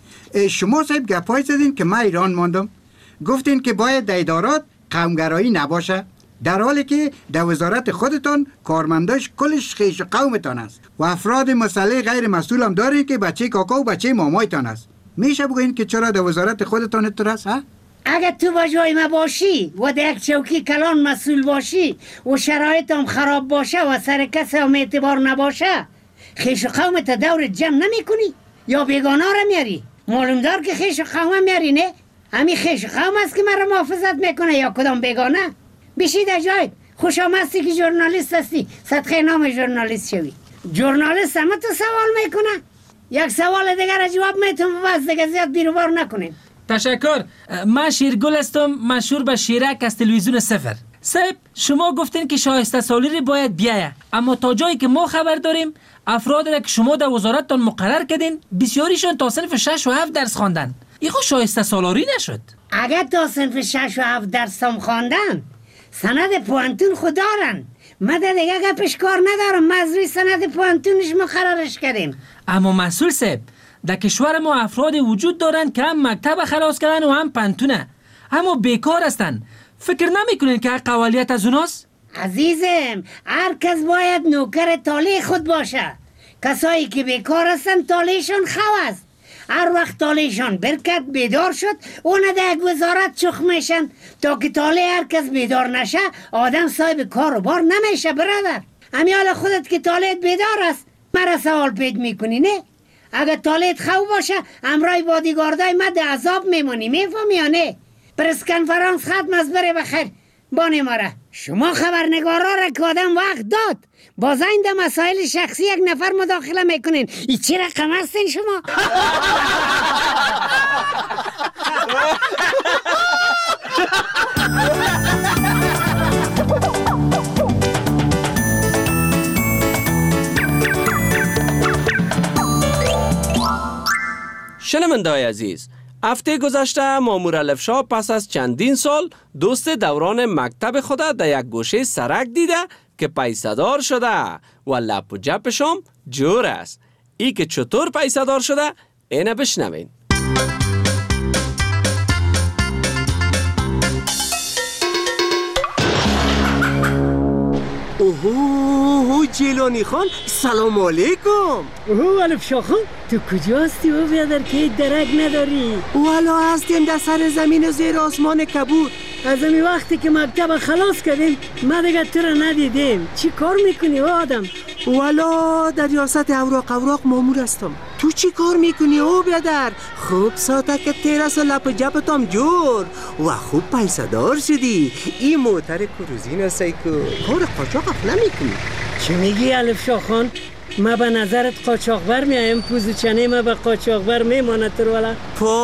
شما صاحب گپای زدین که من ایران ماندم، گفتین که باید در ادارات قومگرایی نباشه، در حالی که در وزارت خودتان کارمنداش کلش خیش قومتان است و افراد مسئله غیر مسئول هم دارین که بچه کاکا و بچه مامایتان است. میشه بگوین که چرا در وزارت خودتان اتر است؟ اگه تو با جای ما باشی و در یک چوکی کلان مسئول باشی و شرایط هم خراب باشه و سر کسی هم اعتبار نباشه، خیش قومت دور جمع نمی کنی یا بیگانه را میاری؟ معلوم دار که خیش قوم میاری نه؟ همین خیش قوم است که مرا محافظت میکنه یا کدام بیگانه؟ بشی در جای خوش آمدستی که ژورنالیست هستی، صدقه نام ژورنالیست شوی. ژورنالیست همه تو سوال میکنه، یک سوال دیگر را جواب میتونم و از دیگه زیاد بیروبار نکنیم. تشکر. من شیرگل هستم، مشهور به شیرک از تلویزیون صفر. صاحب شما گفتین که شایسته سالاری باید بیایه، اما تا جایی که ما خبر داریم افرادی را که شما در وزارتتان مقرر کردین بسیاریشان تا صنف 6 و 7 درس خواندن. این خود شایسته سالاری نشد؟ اگر تا صنف 6 و 7 درس هم خواندن سند پوانتون خود دارن. من دیگه گپش کار ندارم، ما از روی سند پوانتونش مقررش کردیم. اما مسئول صاحب در کشور ما افرادی وجود دارن که هم مکتب خلاص کردن و هم پنتونه، اما بیکار هستن. فکر نمیکنین که قوالیت از اوناست؟ عزیزم هر کس باید نوکر تالی خود باشه. کسایی که بیکار هستن تالیشون خو است. هر وقت تالیشون برکت بیدار شد اون در یک وزارت چخ میشن تا که تالی هر کس بیدار نشه آدم صاحب کار و بار نمیشه. برادر امیال خودت که تالیت بیدار است مرا سوال پید میکنی نه؟ اگر تالیت خو باشه امرای بادیگاردای ما در عذاب میمونی، میفهمی یا نه؟ پرس کنفرانس ختم از بره بخیر. بانی ماره شما خبرنگارا را که آدم وقت داد باز این در مسائل شخصی یک نفر مداخله میکنین، ای چی رقم هستین شما؟ شنونده‌های عزیز، هفته گذشته مامور الفشا پس از چندین سال دوست دوران مکتب خود در یک گوشه سرک دیده که پیسه‌دار شده و لپ و جپشم جور است. ای که چطور پیسه‌دار شده اینه بشنوین. اوه جیلانی خان سلام علیکم. اوه الفشا خان تو کجا هستی و بیادر که درک نداری؟ والا هستیم در سر زمین زیر آسمان کبود. از امی وقتی که مکتب خلاص کردیم ما دیگه تو را ندیدیم. چی کار میکنی او آدم؟ والا در ریاست اوراق مامور هستم. تو چی کار میکنی او بیادر؟ خوب ساته که تیرس و لپ جپتم جور و خوب پیسه دار شدی. این موتر کروزین هستی که کار قاچاق نمیکنی. چی میگی الفشا خان؟ ما به نظرت قاچاقبر میایم، پوزو چنه ما به قاچاقبر میماند ترولا.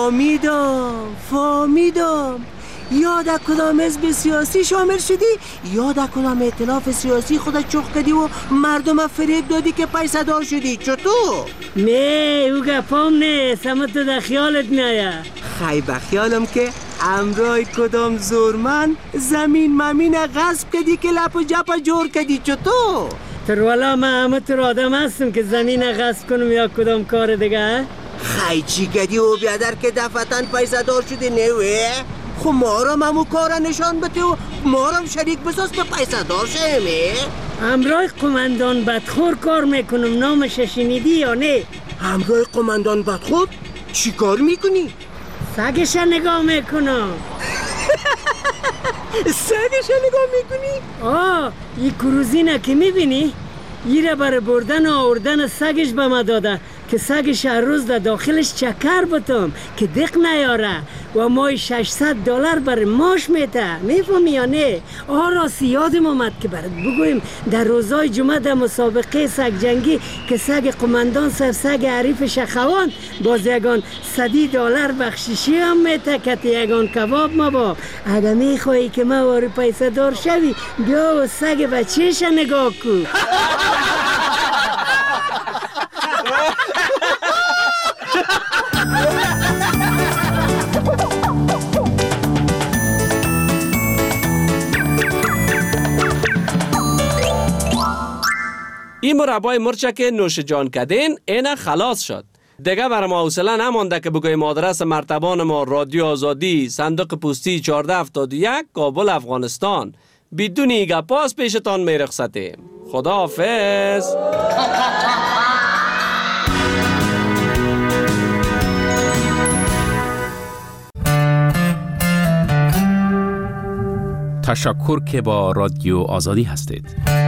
فامیدم یا در کدام حزب سیاسی شامل شدی یا در کدام ائتلاف سیاسی خودت چخ کردی و مردم فریب دادی که پیسه دار شدی. چطور؟ نه او گپام نیست، اما تو در خیالت میایه. خی به خیالم که امرای کدام زورمن زمین ممین غصب کردی که لپ و جپ جور کردی. چطور؟ ترولا من همه تر آدم هستم که زمین غصب کنم یا کدام کار دیگه. خی چی کردی و بیادر که دفتن پیسه دار شدی نوه؟ خب ما را همو کارا نشان بده و ما را شریک بساز که پیسه دار شهمه. همراه قماندان بدخور کار میکنم، نامش شنیدی یا نه؟ همراه قماندان بدخور؟ چی کار میکنی؟ سگش نگاه میکنم. سگش نگاه میکنی؟ این کروزینه که میبینی؟ ایره برای بردن و آوردن سگش به ما داده که سگش هر روز در داخلش چکر بتم که دق نیاره و مای $600 بر ماش میته. میفهمی یا نه؟ راستی یادم آمد که برات بگویم در روزای جمعه در مسابقه سگ جنگی که سگ قماندان صاحب سگ عریف شخوان باز یگان $100 بخشیشی هم میته که یگان کباب مباب. اگه میخوایی که ما واری پیسه دار شوی بیا و سگ بچهش نگاه کن. این مربای مرچه که نوش جان کردین اینا خلاص شد. دیگه برای ما حوصله نمانده که بگویم آدرس مرتبان ما رادیو آزادی، صندوق پستی 1471 کابل افغانستان. بدون ایگه پاس پیشتان میرخصتیم. خداحافظ. تشکر که با رادیو آزادی هستید.